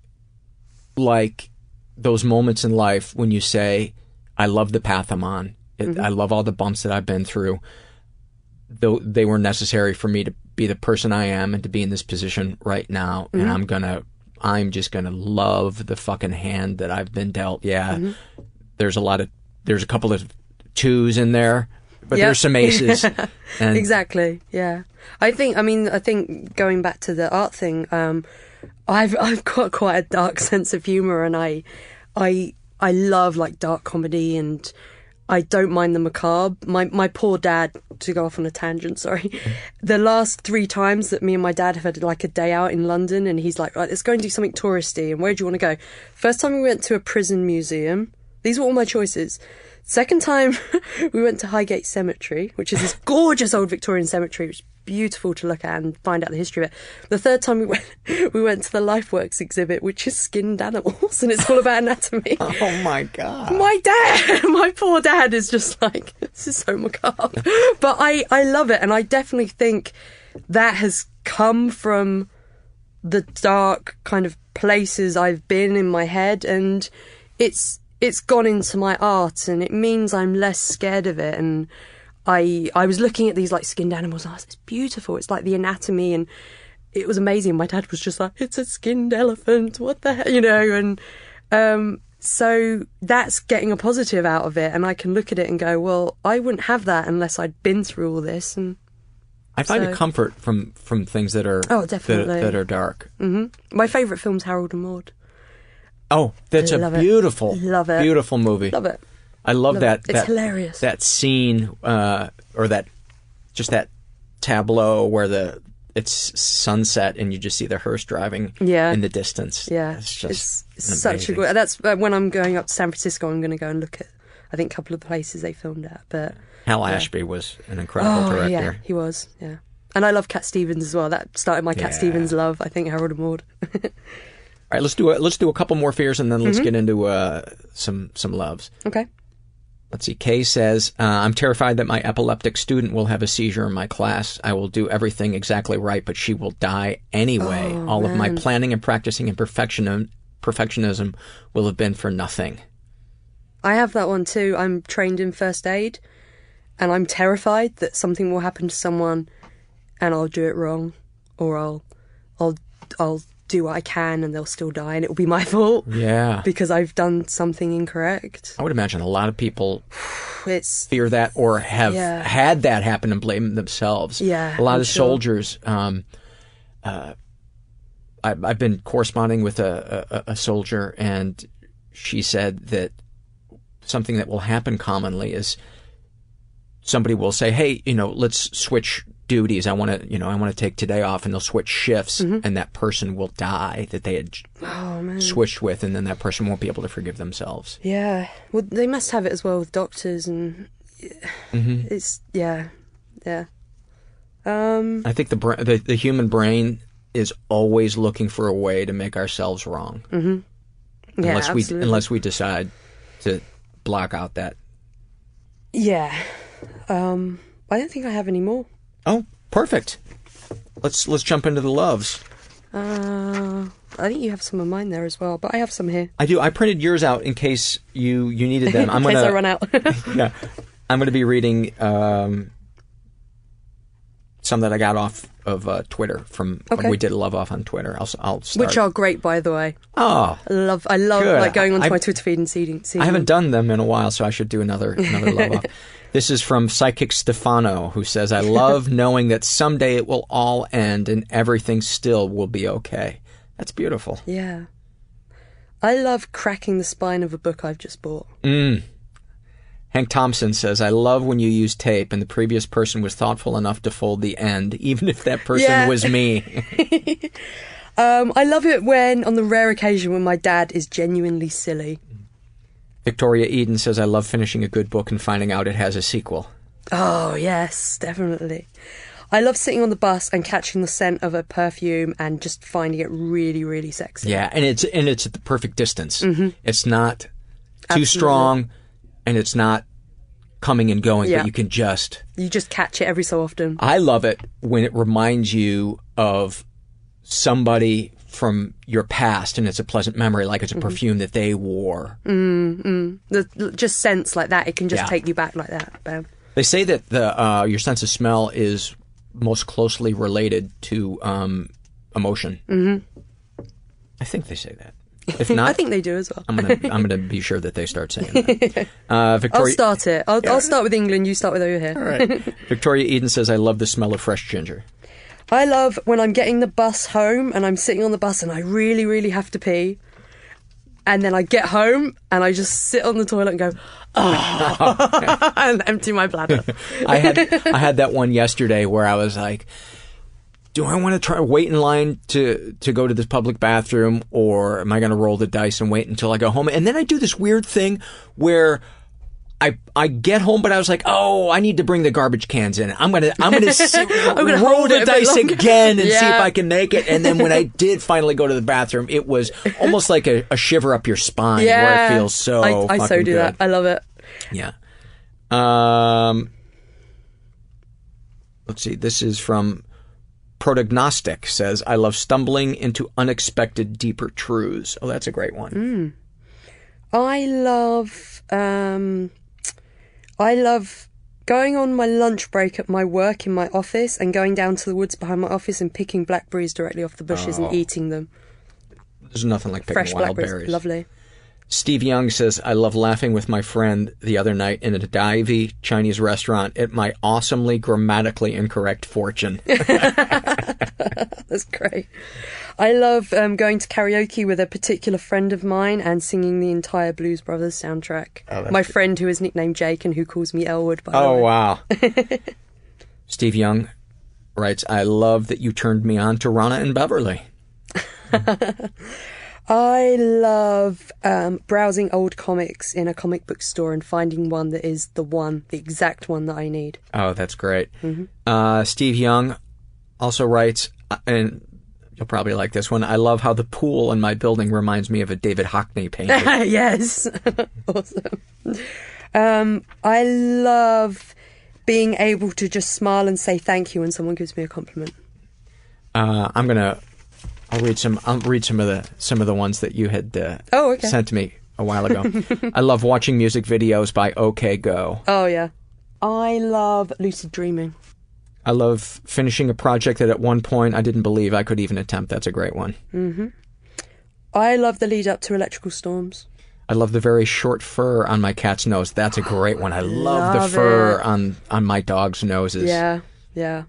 like those moments in life when you say, I love the path I'm on. I love all the bumps that I've been through. Though they were necessary for me to be the person I am and to be in this position right now. And I'm just gonna love the fucking hand that I've been dealt. Yeah. There's a couple of twos in there, but there's some aces. And exactly. Yeah. I think going back to the art thing, I've got quite a dark sense of humor, and I love like dark comedy, and I don't mind the macabre. My poor dad, to go off on a tangent, sorry. The last 3 times that me and my dad have had like a day out in London, and he's like, right, let's go and do something touristy. And where do you want to go? First time we went to a prison museum. These were all my choices. Second time we went to Highgate Cemetery, which is this gorgeous old Victorian cemetery, which is beautiful to look at and find out the history of it. The third time we went to the LifeWorks exhibit, which is skinned animals, and it's all about anatomy. Oh my God. My poor dad is just like, this is so macabre. But I love it, and I definitely think that has come from the dark kind of places I've been in my head, and it's gone into my art, and it means I'm less scared of it. And I was looking at these like skinned animals, and I was like, it's beautiful. It's like the anatomy, and it was amazing. My dad was just like, it's a skinned elephant. What the hell, you know? And so that's getting a positive out of it, and I can look at it and go, well, I wouldn't have that unless I'd been through all this. And I find a comfort from things that are definitely that are dark. Mm-hmm. My favourite film's Harold and Maude. Oh, that's a beautiful, beautiful movie. Love it. I love that. It's hilarious. That scene, or that tableau where it's sunset and you just see the hearse driving in the distance. Yeah, it's just such a good. That's when I'm going up to San Francisco. I'm going to go and look at, I think, a couple of the places they filmed at. But Hal Ashby was an incredible director. Yeah, he was. Yeah, and I love Cat Stevens as well. That started my Cat Stevens love. I think Harold and Maude. All right, let's do a couple more fears, and then let's get into some loves. Okay. Let's see. Kay says, I'm terrified that my epileptic student will have a seizure in my class. I will do everything exactly right, but she will die anyway. All of my planning and practicing and perfectionism will have been for nothing. I have that one too. I'm trained in first aid, and I'm terrified that something will happen to someone, and I'll do it wrong, or I'll do what I can and they'll still die, and it will be my fault. Yeah. Because I've done something incorrect. I would imagine a lot of people fear that, or have had that happen and blame themselves. Yeah. A lot of soldiers. I've been corresponding with a soldier, and she said that something that will happen commonly is somebody will say, hey, let's switch duties. I want to take today off, and they'll switch shifts, and that person will die that they had switched with, and then that person won't be able to forgive themselves. Yeah. Well, they must have it as well with doctors, and it's I think the human brain is always looking for a way to make ourselves wrong. Yeah, unless we decide to block out that. Yeah. I don't think I have any more. Oh, perfect. Let's jump into the loves. I think you have some of mine there as well, but I have some here. I do. I printed yours out in case you needed them. In case I run out. Yeah, I'm going to be reading some that I got off of Twitter from when we did a love off on Twitter. I'll start. Which are great, by the way. Oh, I love good. like going onto my Twitter feed and seeing. I haven't done them in a while, so I should do another love off. This is from Psychic Stefano, who says, I love knowing that someday it will all end and everything still will be okay. That's beautiful. Yeah. I love cracking the spine of a book I've just bought. Hank Thompson says, I love when you use tape and the previous person was thoughtful enough to fold the end, even if that person was me. I love it when, on the rare occasion when my dad is genuinely silly. Victoria Eden says, I love finishing a good book and finding out it has a sequel. Oh, yes, definitely. I love sitting on the bus and catching the scent of a perfume and just finding it really, really sexy. Yeah, and it's at the perfect distance. Mm-hmm. It's not too strong, and it's not coming and going, but you can just... You just catch it every so often. I love it when it reminds you of somebody from your past, and it's a pleasant memory, like it's a perfume that they wore. Just scents like that, it can just take you back like that. Bam. They say that your sense of smell is most closely related to emotion. Mm-hmm. I think they say that. If not, I think they do as well. I'm gonna be sure that they start saying that. Victoria, I'll start it. I'll start with England. You start with over here. All right. Victoria Eden says, "I love the smell of fresh ginger." I love when I'm getting the bus home and I'm sitting on the bus and I really, really have to pee. And then I get home and I just sit on the toilet and go, oh, and empty my bladder. I had that one yesterday where I was like, do I want to try wait in line to go to this public bathroom, or am I going to roll the dice and wait until I go home? And then I do this weird thing where I get home, but I was like, oh, I need to bring the garbage cans in. I'm gonna roll the dice again and see if I can make it. And then when I did finally go to the bathroom, it was almost like a shiver up your spine where it feels so I so do good. that. I love it. Yeah. Let's see. This is from Protagnostic. Says, I love stumbling into unexpected, deeper truths. Oh, that's a great one. I love going on my lunch break at my work in my office and going down to the woods behind my office and picking blackberries directly off the bushes and eating them. There's nothing like picking fresh wild blackberries. berries. Lovely. Steve Young says, I love laughing with my friend the other night in a divey Chinese restaurant at my awesomely grammatically incorrect fortune. That's great. I love going to karaoke with a particular friend of mine and singing the entire Blues Brothers soundtrack. My friend who is nicknamed Jake and who calls me Elwood, by the way. Oh, wow. Steve Young writes, I love that you turned me on to Rana and Beverly. I love browsing old comics in a comic book store and finding one that is the exact one that I need. Oh, that's great. Mm-hmm. Steve Young also writes, and you'll probably like this one, I love how the pool in my building reminds me of a David Hockney painting. Yes. Awesome. I love being able to just smile and say thank you when someone gives me a compliment. I'll read some of the ones that you had sent to me a while ago. I love watching music videos by OK Go. Oh yeah. I love lucid dreaming. I love finishing a project that at one point I didn't believe I could even attempt. That's a great one. Mm-hmm. I love the lead up to electrical storms. I love the very short fur on my cat's nose. That's a great one. I love the fur on my dog's noses. Yeah, yeah.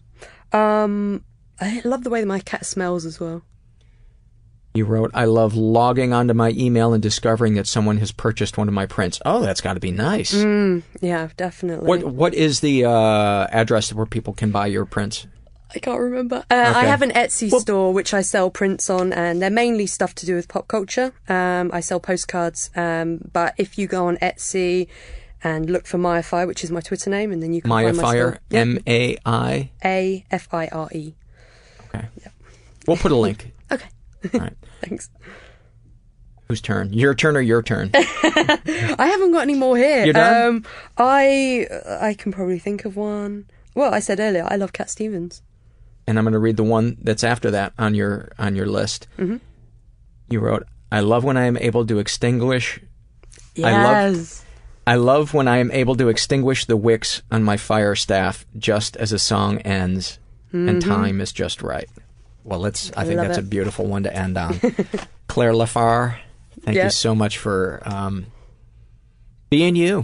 I love the way that my cat smells as well. You wrote, I love logging onto my email and discovering that someone has purchased one of my prints. Oh, that's got to be nice. Yeah, definitely. What is the address where people can buy your prints? I can't remember. I have an Etsy store which I sell prints on, and they're mainly stuff to do with pop culture. I sell postcards, but if you go on Etsy and look for Maya Fire, which is my Twitter name, and then you can find my store. M-A-I? A-F-I-R-E. Okay. Yep. We'll put a link. Okay. All right. Thanks. Whose turn? Your turn or your turn? I haven't got any more here. You're done? I can probably think of one. Well, I said earlier, I love Cat Stevens. And I'm going to read the one that's after that on your list. Mm-hmm. You wrote, I love when I am able to extinguish... Yes. I love when I am able to extinguish the wicks on my fire staff just as a song ends and time is just right. Well, I think that's a beautiful one to end on. Claire Lafar, thank you so much for being you.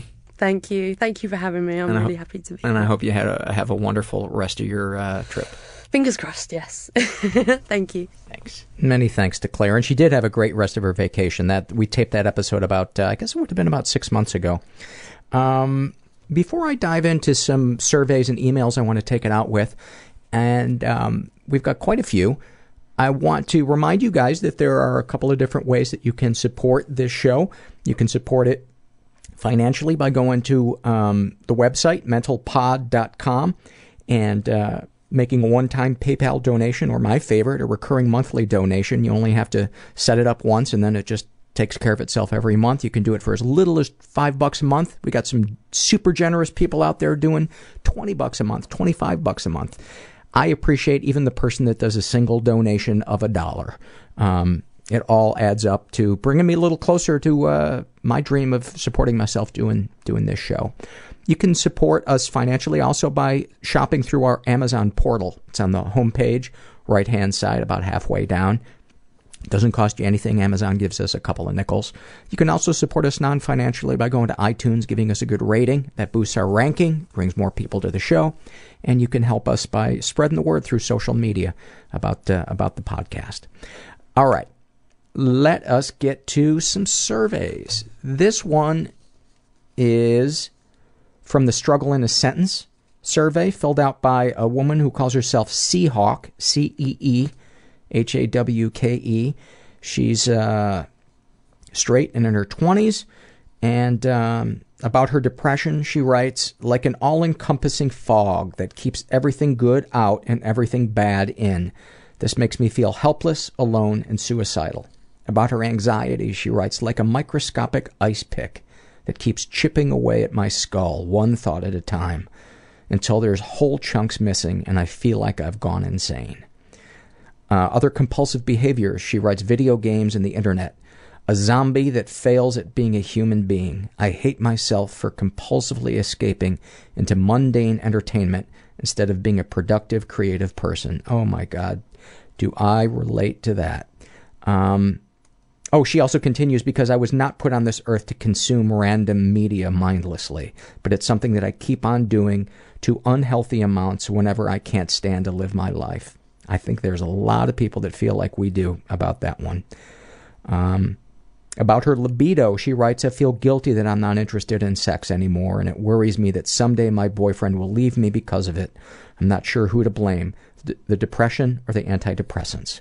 Thank you. Thank you for having me. I'm really happy to be here. And I hope you have a wonderful rest of your trip. Fingers crossed, yes. Thank you. Thanks. Many thanks to Claire. And she did have a great rest of her vacation. We taped that episode about, I guess it would have been about 6 months ago. Before I dive into some surveys and emails I want to take it out with, and we've got quite a few, I want to remind you guys that there are a couple of different ways that you can support this show. You can support it financially by going to the website, mentalpod.com, and making a one-time PayPal donation, or my favorite, a recurring monthly donation. You only have to set it up once, and then it just takes care of itself every month. You can do it for as little as $5 a month. We got some super generous people out there doing $20 a month, $25 a month. I appreciate even the person that does a single donation of $1. It all adds up to bringing me a little closer to my dream of supporting myself doing this show. You can support us financially also by shopping through our Amazon portal. It's on the homepage, right-hand side, about halfway down. It doesn't cost you anything. Amazon gives us a couple of nickels. You can also support us non-financially by going to iTunes, giving us a good rating. That boosts our ranking, brings more people to the show. And you can help us by spreading the word through social media about the podcast. All right. Let us get to some surveys. This one is from the Struggle in a Sentence survey, filled out by a woman who calls herself Seahawk, C-E-E-H-A-W-K-E. She's straight and in her 20s. And about her depression, she writes, like an all-encompassing fog that keeps everything good out and everything bad in. This makes me feel helpless, alone, and suicidal. About her anxiety, she writes, like a microscopic ice pick that keeps chipping away at my skull, one thought at a time, until there's whole chunks missing and I feel like I've gone insane. Other compulsive behaviors, she writes, video games and the internet. A zombie that fails at being a human being. I hate myself for compulsively escaping into mundane entertainment instead of being a productive, creative person. Oh my God, do I relate to that. She also continues, because I was not put on this earth to consume random media mindlessly, but it's something that I keep on doing to unhealthy amounts whenever I can't stand to live my life. I think there's a lot of people that feel like we do about that one. About her libido, she writes, I feel guilty that I'm not interested in sex anymore, and it worries me that someday my boyfriend will leave me because of it. I'm not sure who to blame, the depression or the antidepressants.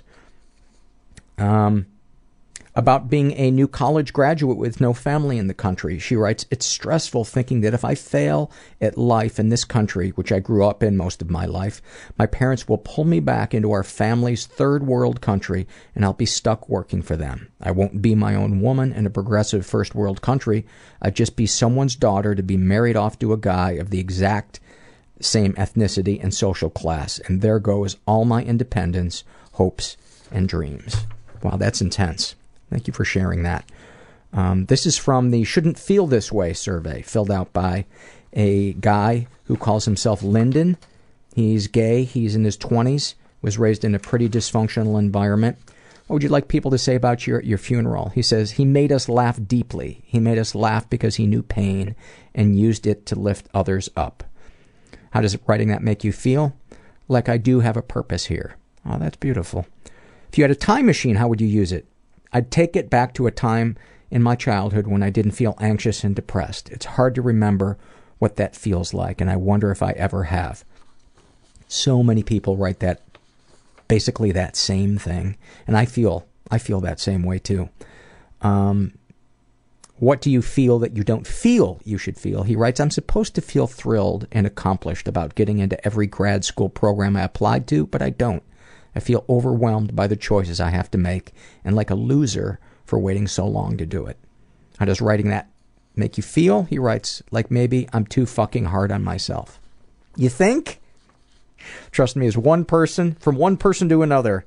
About being a new college graduate with no family in the country, she writes, it's stressful thinking that if I fail at life in this country, which I grew up in most of my life, my parents will pull me back into our family's third world country and I'll be stuck working for them. I won't be my own woman in a progressive first world country. I'd just be someone's daughter to be married off to a guy of the exact same ethnicity and social class. And there goes all my independence, hopes, and dreams. Wow, that's intense. Thank you for sharing that. This is from the Shouldn't Feel This Way survey, filled out by a guy who calls himself Lyndon. He's gay. He's in his 20s, was raised in a pretty dysfunctional environment. What would you like people to say about your funeral? He says, he made us laugh deeply. He made us laugh because he knew pain and used it to lift others up. How does writing that make you feel? Like I do have a purpose here. Oh, that's beautiful. If you had a time machine, how would you use it? I'd take it back to a time in my childhood when I didn't feel anxious and depressed. It's hard to remember what that feels like, and I wonder if I ever have. So many people write that, basically that same thing, and I feel that same way too. What do you feel that you don't feel you should feel? He writes, I'm supposed to feel thrilled and accomplished about getting into every grad school program I applied to, but I don't. I feel overwhelmed by the choices I have to make and like a loser for waiting so long to do it. How does writing that make you feel? He writes, like maybe I'm too fucking hard on myself. You think? Trust me, as one person, from one person to another,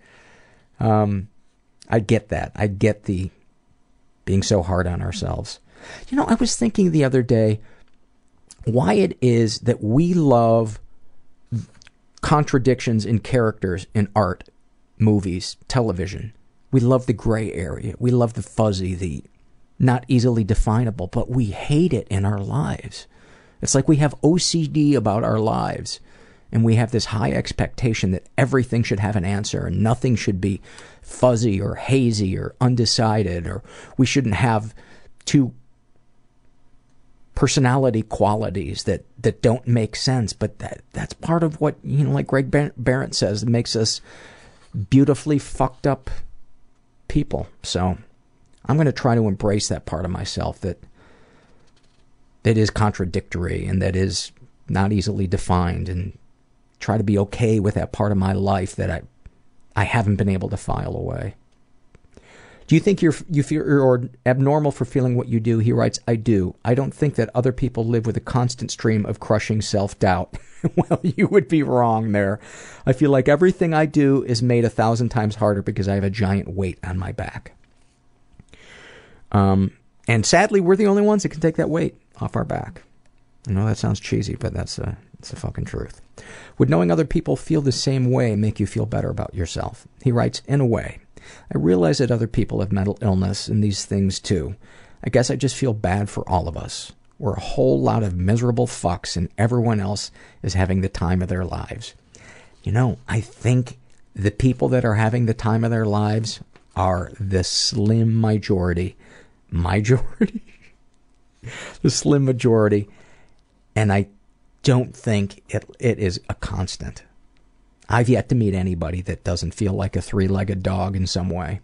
I get that. I get the being so hard on ourselves. You know, I was thinking the other day why it is that we love contradictions in characters in art, movies, television. We love the gray area. We love the fuzzy, not easily definable, but we hate it in our lives. It's like we have OCD about our lives, and we have this high expectation that everything should have an answer and nothing should be fuzzy or hazy or undecided, or we shouldn't have two personality qualities that don't make sense. But that's part of what, like Greg Barrett says, it makes us beautifully fucked up people. So I'm going to try to embrace that part of myself that is contradictory and that is not easily defined, and try to be okay with that part of my life that I haven't been able to file away. Do you think you're abnormal for feeling what you do? He writes, I do. I don't think that other people live with a constant stream of crushing self-doubt. Well, you would be wrong there. I feel like everything I do is made 1,000 times harder because I have a giant weight on my back. And sadly, we're the only ones that can take that weight off our back. I know that sounds cheesy, but it's the fucking truth. Would knowing other people feel the same way make you feel better about yourself? He writes, in a way. I realize that other people have mental illness and these things too. I guess I just feel bad for all of us. We're a whole lot of miserable fucks and everyone else is having the time of their lives. I think the people that are having the time of their lives are the slim majority. The slim majority. And I don't think it is a constant. I've yet to meet anybody that doesn't feel like a three-legged dog in some way.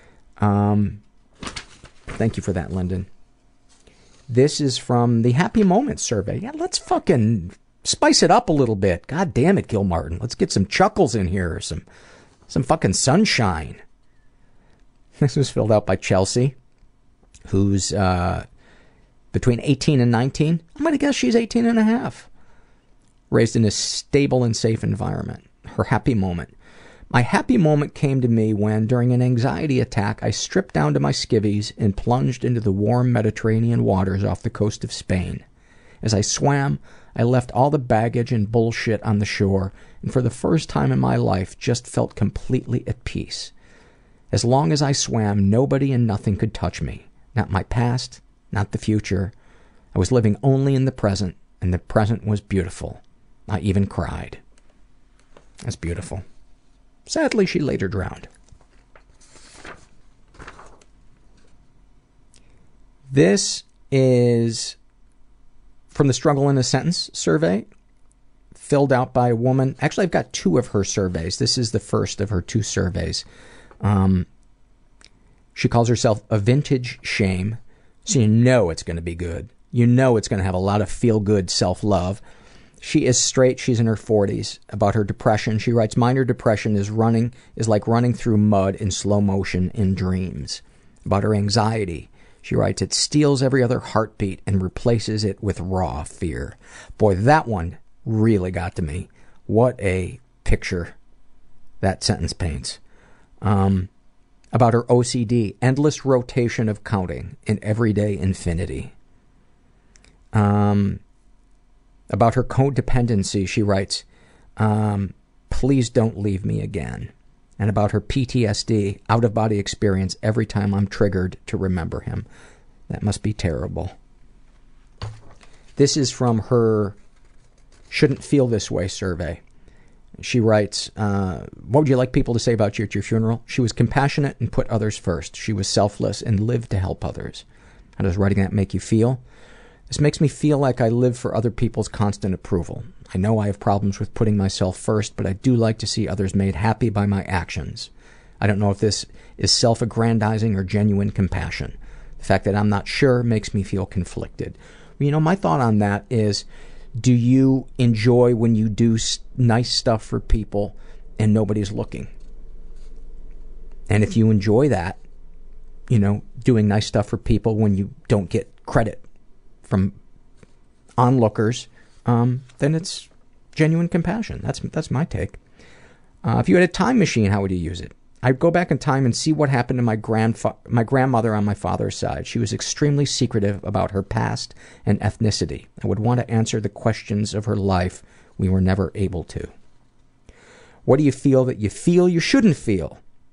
Thank you for that, Lyndon. This is from the Happy Moments survey. Yeah, let's fucking spice it up a little bit. God damn it, Gil Martin. Let's get some chuckles in here, some fucking sunshine. This was filled out by Chelsea, who's between 18 and 19. I'm going to guess she's 18 and a half. Raised in a stable and safe environment. Her happy moment. My happy moment came to me when, during an anxiety attack, I stripped down to my skivvies and plunged into the warm Mediterranean waters off the coast of Spain. As I swam, I left all the baggage and bullshit on the shore, and for the first time in my life just felt completely at peace. As long as I swam, nobody and nothing could touch me. Not my past, not the future. I was living only in the present, and the present was beautiful. I even cried. That's beautiful. Sadly, she later drowned. This is from the Struggle in a Sentence survey, filled out by a woman. Actually, I've got 2 of her surveys. This is the first of her 2 surveys. She calls herself a vintage shame, so you know it's going to be good. You know it's going to have a lot of feel-good self-love. She is straight. She's in her 40s. About her depression, she writes, minor depression is like running through mud in slow motion in dreams. About her anxiety, she writes, it steals every other heartbeat and replaces it with raw fear. Boy, that one really got to me. What a picture that sentence paints. About her OCD, endless rotation of counting in everyday infinity. About her codependency, she writes, please don't leave me again. And about her PTSD, out-of-body experience every time I'm triggered to remember him. That must be terrible. This is from her Shouldn't Feel This Way survey. She writes, what would you like people to say about you at your funeral? She was compassionate and put others first. She was selfless and lived to help others. How does writing that make you feel? This makes me feel like I live for other people's constant approval. I know I have problems with putting myself first, but I do like to see others made happy by my actions. I don't know if this is self-aggrandizing or genuine compassion. The fact that I'm not sure makes me feel conflicted. My thought on that is, do you enjoy when you do nice stuff for people and nobody's looking? And if you enjoy that, doing nice stuff for people when you don't get credit from onlookers, then it's genuine compassion. That's my take. If you had a time machine, how would you use it? I'd go back in time and see what happened to my grandmother on my father's side. She was extremely secretive about her past and ethnicity. I would want to answer the questions of her life we were never able to. What do you feel that you shouldn't feel?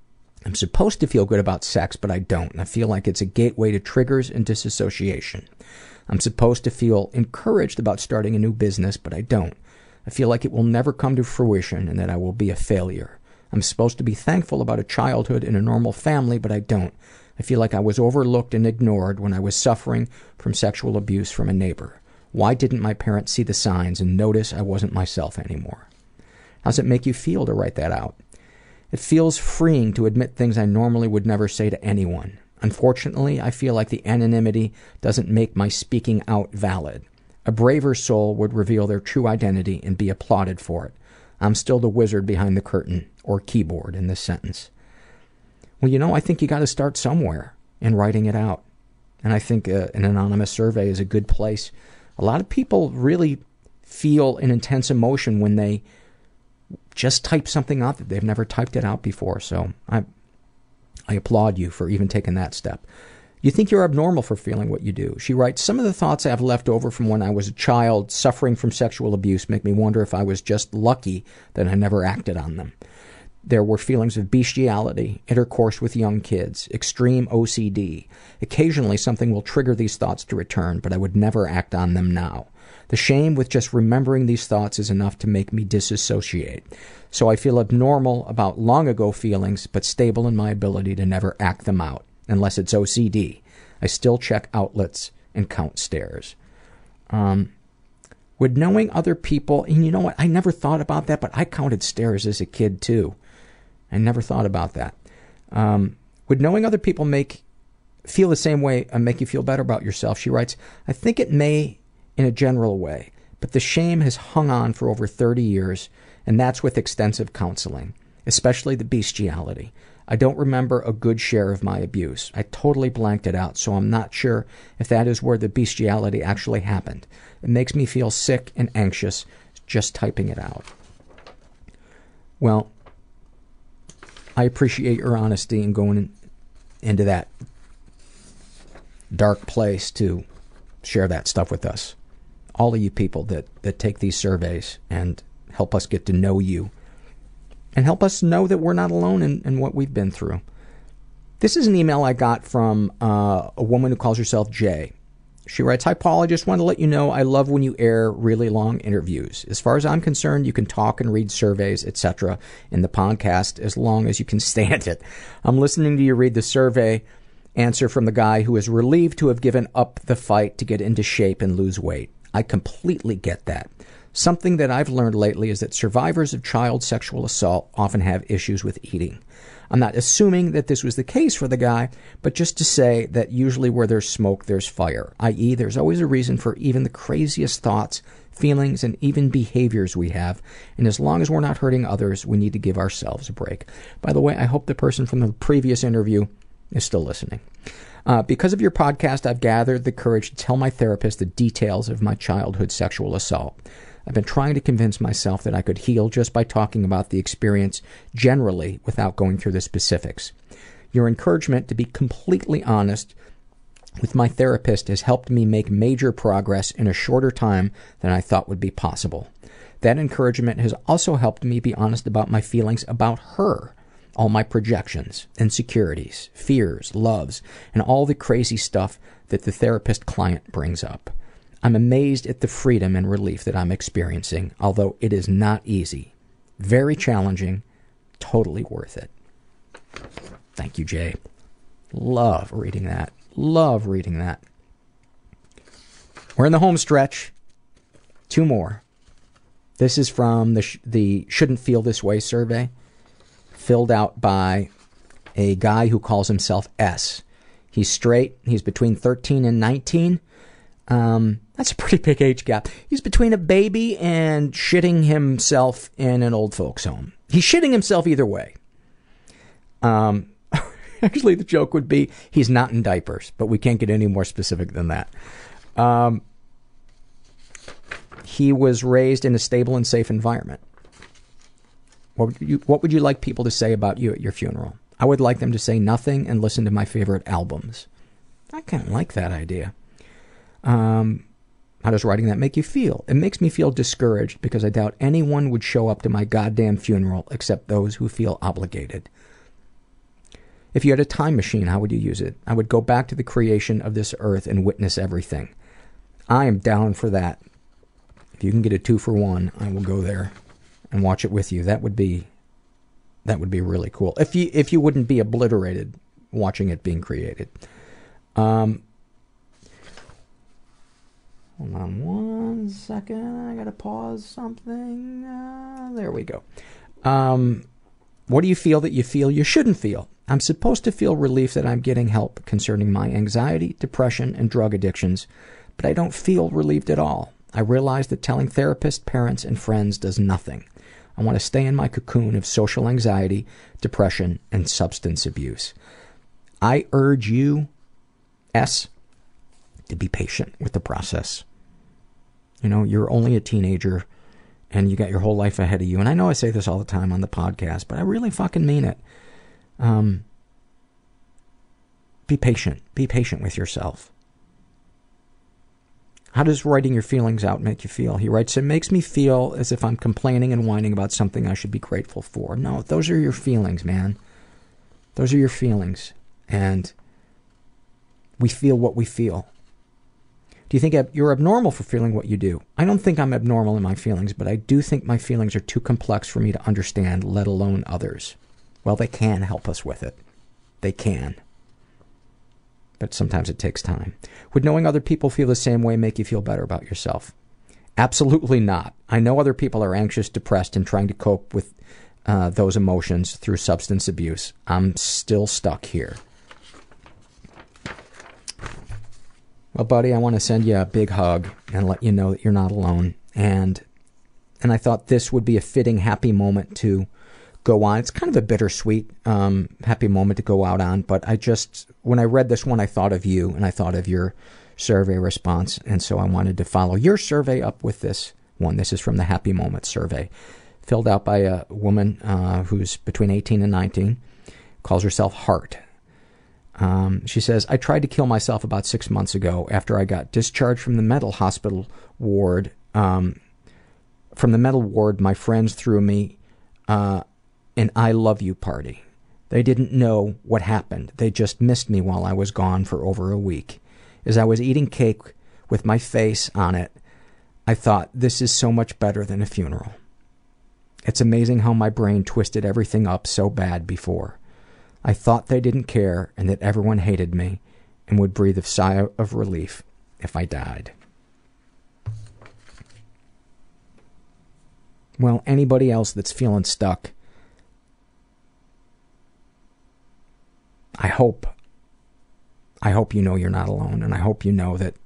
I'm supposed to feel good about sex, but I don't. I feel like it's a gateway to triggers and disassociation. I'm supposed to feel encouraged about starting a new business, but I don't. I feel like it will never come to fruition and that I will be a failure. I'm supposed to be thankful about a childhood in a normal family, but I don't. I feel like I was overlooked and ignored when I was suffering from sexual abuse from a neighbor. Why didn't my parents see the signs and notice I wasn't myself anymore? How does it make you feel to write that out? It feels freeing to admit things I normally would never say to anyone. Unfortunately, I feel like the anonymity doesn't make my speaking out valid. A braver soul would reveal their true identity and be applauded for it. I'm still the wizard behind the curtain, or keyboard, in this sentence. Well, I think you got to start somewhere in writing it out. And I think an anonymous survey is a good place. A lot of people really feel an intense emotion when they just type something out that they've never typed it out before. So I applaud you for even taking that step. You think you're abnormal for feeling what you do. She writes, some of the thoughts I have left over from when I was a child suffering from sexual abuse make me wonder if I was just lucky that I never acted on them. There were feelings of bestiality, intercourse with young kids, extreme OCD. Occasionally something will trigger these thoughts to return, but I would never act on them now. The shame with just remembering these thoughts is enough to make me disassociate. So I feel abnormal about long ago feelings, but stable in my ability to never act them out. Unless it's OCD. I still check outlets and count stairs. Would knowing other people, and you know what, I never thought about that, but I counted stairs as a kid too. I never thought about that. Would knowing other people feel the same way and make you feel better about yourself? She writes, I think it may in a general way, but the shame has hung on for over 30 years, and that's with extensive counseling, especially the bestiality. I don't remember a good share of my abuse. I totally blanked it out, so I'm not sure if that is where the bestiality actually happened. It makes me feel sick and anxious just typing it out. Well, I appreciate your honesty and going into that dark place to share that stuff with us. All of you people that take these surveys and help us get to know you. And help us know that we're not alone in what we've been through. This is an email I got from a woman who calls herself Jay. She writes, Hi Paul, I just want to let you know I love when you air really long interviews. As far as I'm concerned, you can talk and read surveys, etc. in the podcast as long as you can stand it. I'm listening to you read the survey answer from the guy who is relieved to have given up the fight to get into shape and lose weight. I completely get that. Something that I've learned lately is that survivors of child sexual assault often have issues with eating. I'm not assuming that this was the case for the guy, but just to say that usually where there's smoke, there's fire, i.e. there's always a reason for even the craziest thoughts, feelings, and even behaviors we have, and as long as we're not hurting others, we need to give ourselves a break. By the way, I hope the person from the previous interview is still listening. Because of your podcast, I've gathered the courage to tell my therapist the details of my childhood sexual assault. I've been trying to convince myself that I could heal just by talking about the experience generally without going through the specifics. Your encouragement to be completely honest with my therapist has helped me make major progress in a shorter time than I thought would be possible. That encouragement has also helped me be honest about my feelings about her, all my projections, insecurities, fears, loves, and all the crazy stuff that the therapist client brings up. I'm amazed at the freedom and relief that I'm experiencing, although it is not easy. Very challenging, totally worth it. Thank you, Jay. Love reading that. Love reading that. We're in the home stretch. 2 more. This is from the Shouldn't Feel This Way survey, filled out by a guy who calls himself S. He's straight. He's between 13 and 19. That's a pretty big age gap. He's between a baby and shitting himself in an old folks home. He's shitting himself either way. Actually, the joke would be he's not in diapers, but we can't get any more specific than that. He was raised in a stable and safe environment. What would you like people to say about you at your funeral? I would like them to say nothing and listen to my favorite albums. I kind of like that idea. How does writing that make you feel? It makes me feel discouraged because I doubt anyone would show up to my goddamn funeral except those who feel obligated. If you had a time machine, how would you use it? I would go back to the creation of this earth and witness everything. I am down for that. If you can get a 2-for-1, I will go there and watch it with you. That would be really cool. If you wouldn't be obliterated watching it being created. Hold on one second. I gotta pause something. There we go. What do you feel that you feel you shouldn't feel? I'm supposed to feel relief that I'm getting help concerning my anxiety, depression, and drug addictions, but I don't feel relieved at all. I realize that telling therapists, parents, and friends does nothing. I want to stay in my cocoon of social anxiety, depression, and substance abuse. I urge you, S, to be patient with the process. You know, you're only a teenager, and you got your whole life ahead of you. And I know I say this all the time on the podcast, but I really fucking mean it. Be patient. Be patient with yourself. How does writing your feelings out make you feel? He writes, it makes me feel as if I'm complaining and whining about something I should be grateful for. No, those are your feelings, man. Those are your feelings. And we feel what we feel. Do you think you're abnormal for feeling what you do? I don't think I'm abnormal in my feelings, but I do think my feelings are too complex for me to understand, let alone others. Well, they can help us with it. They can. But sometimes it takes time. Would knowing other people feel the same way make you feel better about yourself? Absolutely not. I know other people are anxious, depressed, and trying to cope with those emotions through substance abuse. I'm still stuck here. Well, buddy, I want to send you a big hug and let you know that you're not alone. And I thought this would be a fitting, happy moment to go on. It's kind of a bittersweet, happy moment to go out on, but when I read this one, I thought of you, and I thought of your survey response, and so I wanted to follow your survey up with this one. This is from the Happy Moments survey, filled out by a woman who's between 18 and 19, calls herself Heart. She says, I tried to kill myself about 6 months ago after I got discharged from the mental hospital ward. From the mental ward, my friends threw me an I love you party. They didn't know what happened. They just missed me while I was gone for over a week. As I was eating cake with my face on it, I thought, this is so much better than a funeral. It's amazing how my brain twisted everything up so bad before. I thought they didn't care and that everyone hated me and would breathe a sigh of relief if I died. Well, anybody else that's feeling stuck, I hope you know you're not alone, and I hope you know that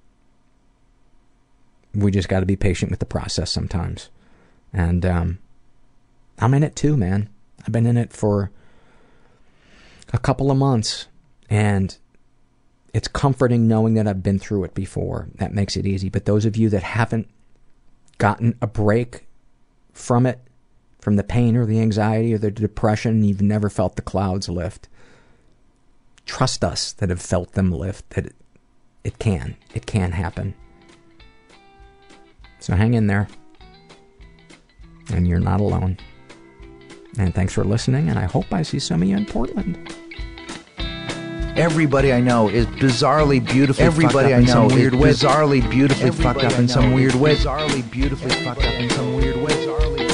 we just got to be patient with the process sometimes. And I'm in it too, man. I've been in it for a couple of months, and it's comforting knowing that I've been through it before. That makes it easy. But those of you that haven't gotten a break from it, from the pain or the anxiety or the depression, you've never felt the clouds lift, trust us that have felt them lift, that it can happen. So hang in there, and you're not alone. And thanks for listening, and I hope I see some of you in Portland. Everybody I know is bizarrely beautifully Everybody fucked up I know in some weird way. Bizarrely beautifully fucked up in some weird way. Bizarrely beautifully fucked up in some weird way.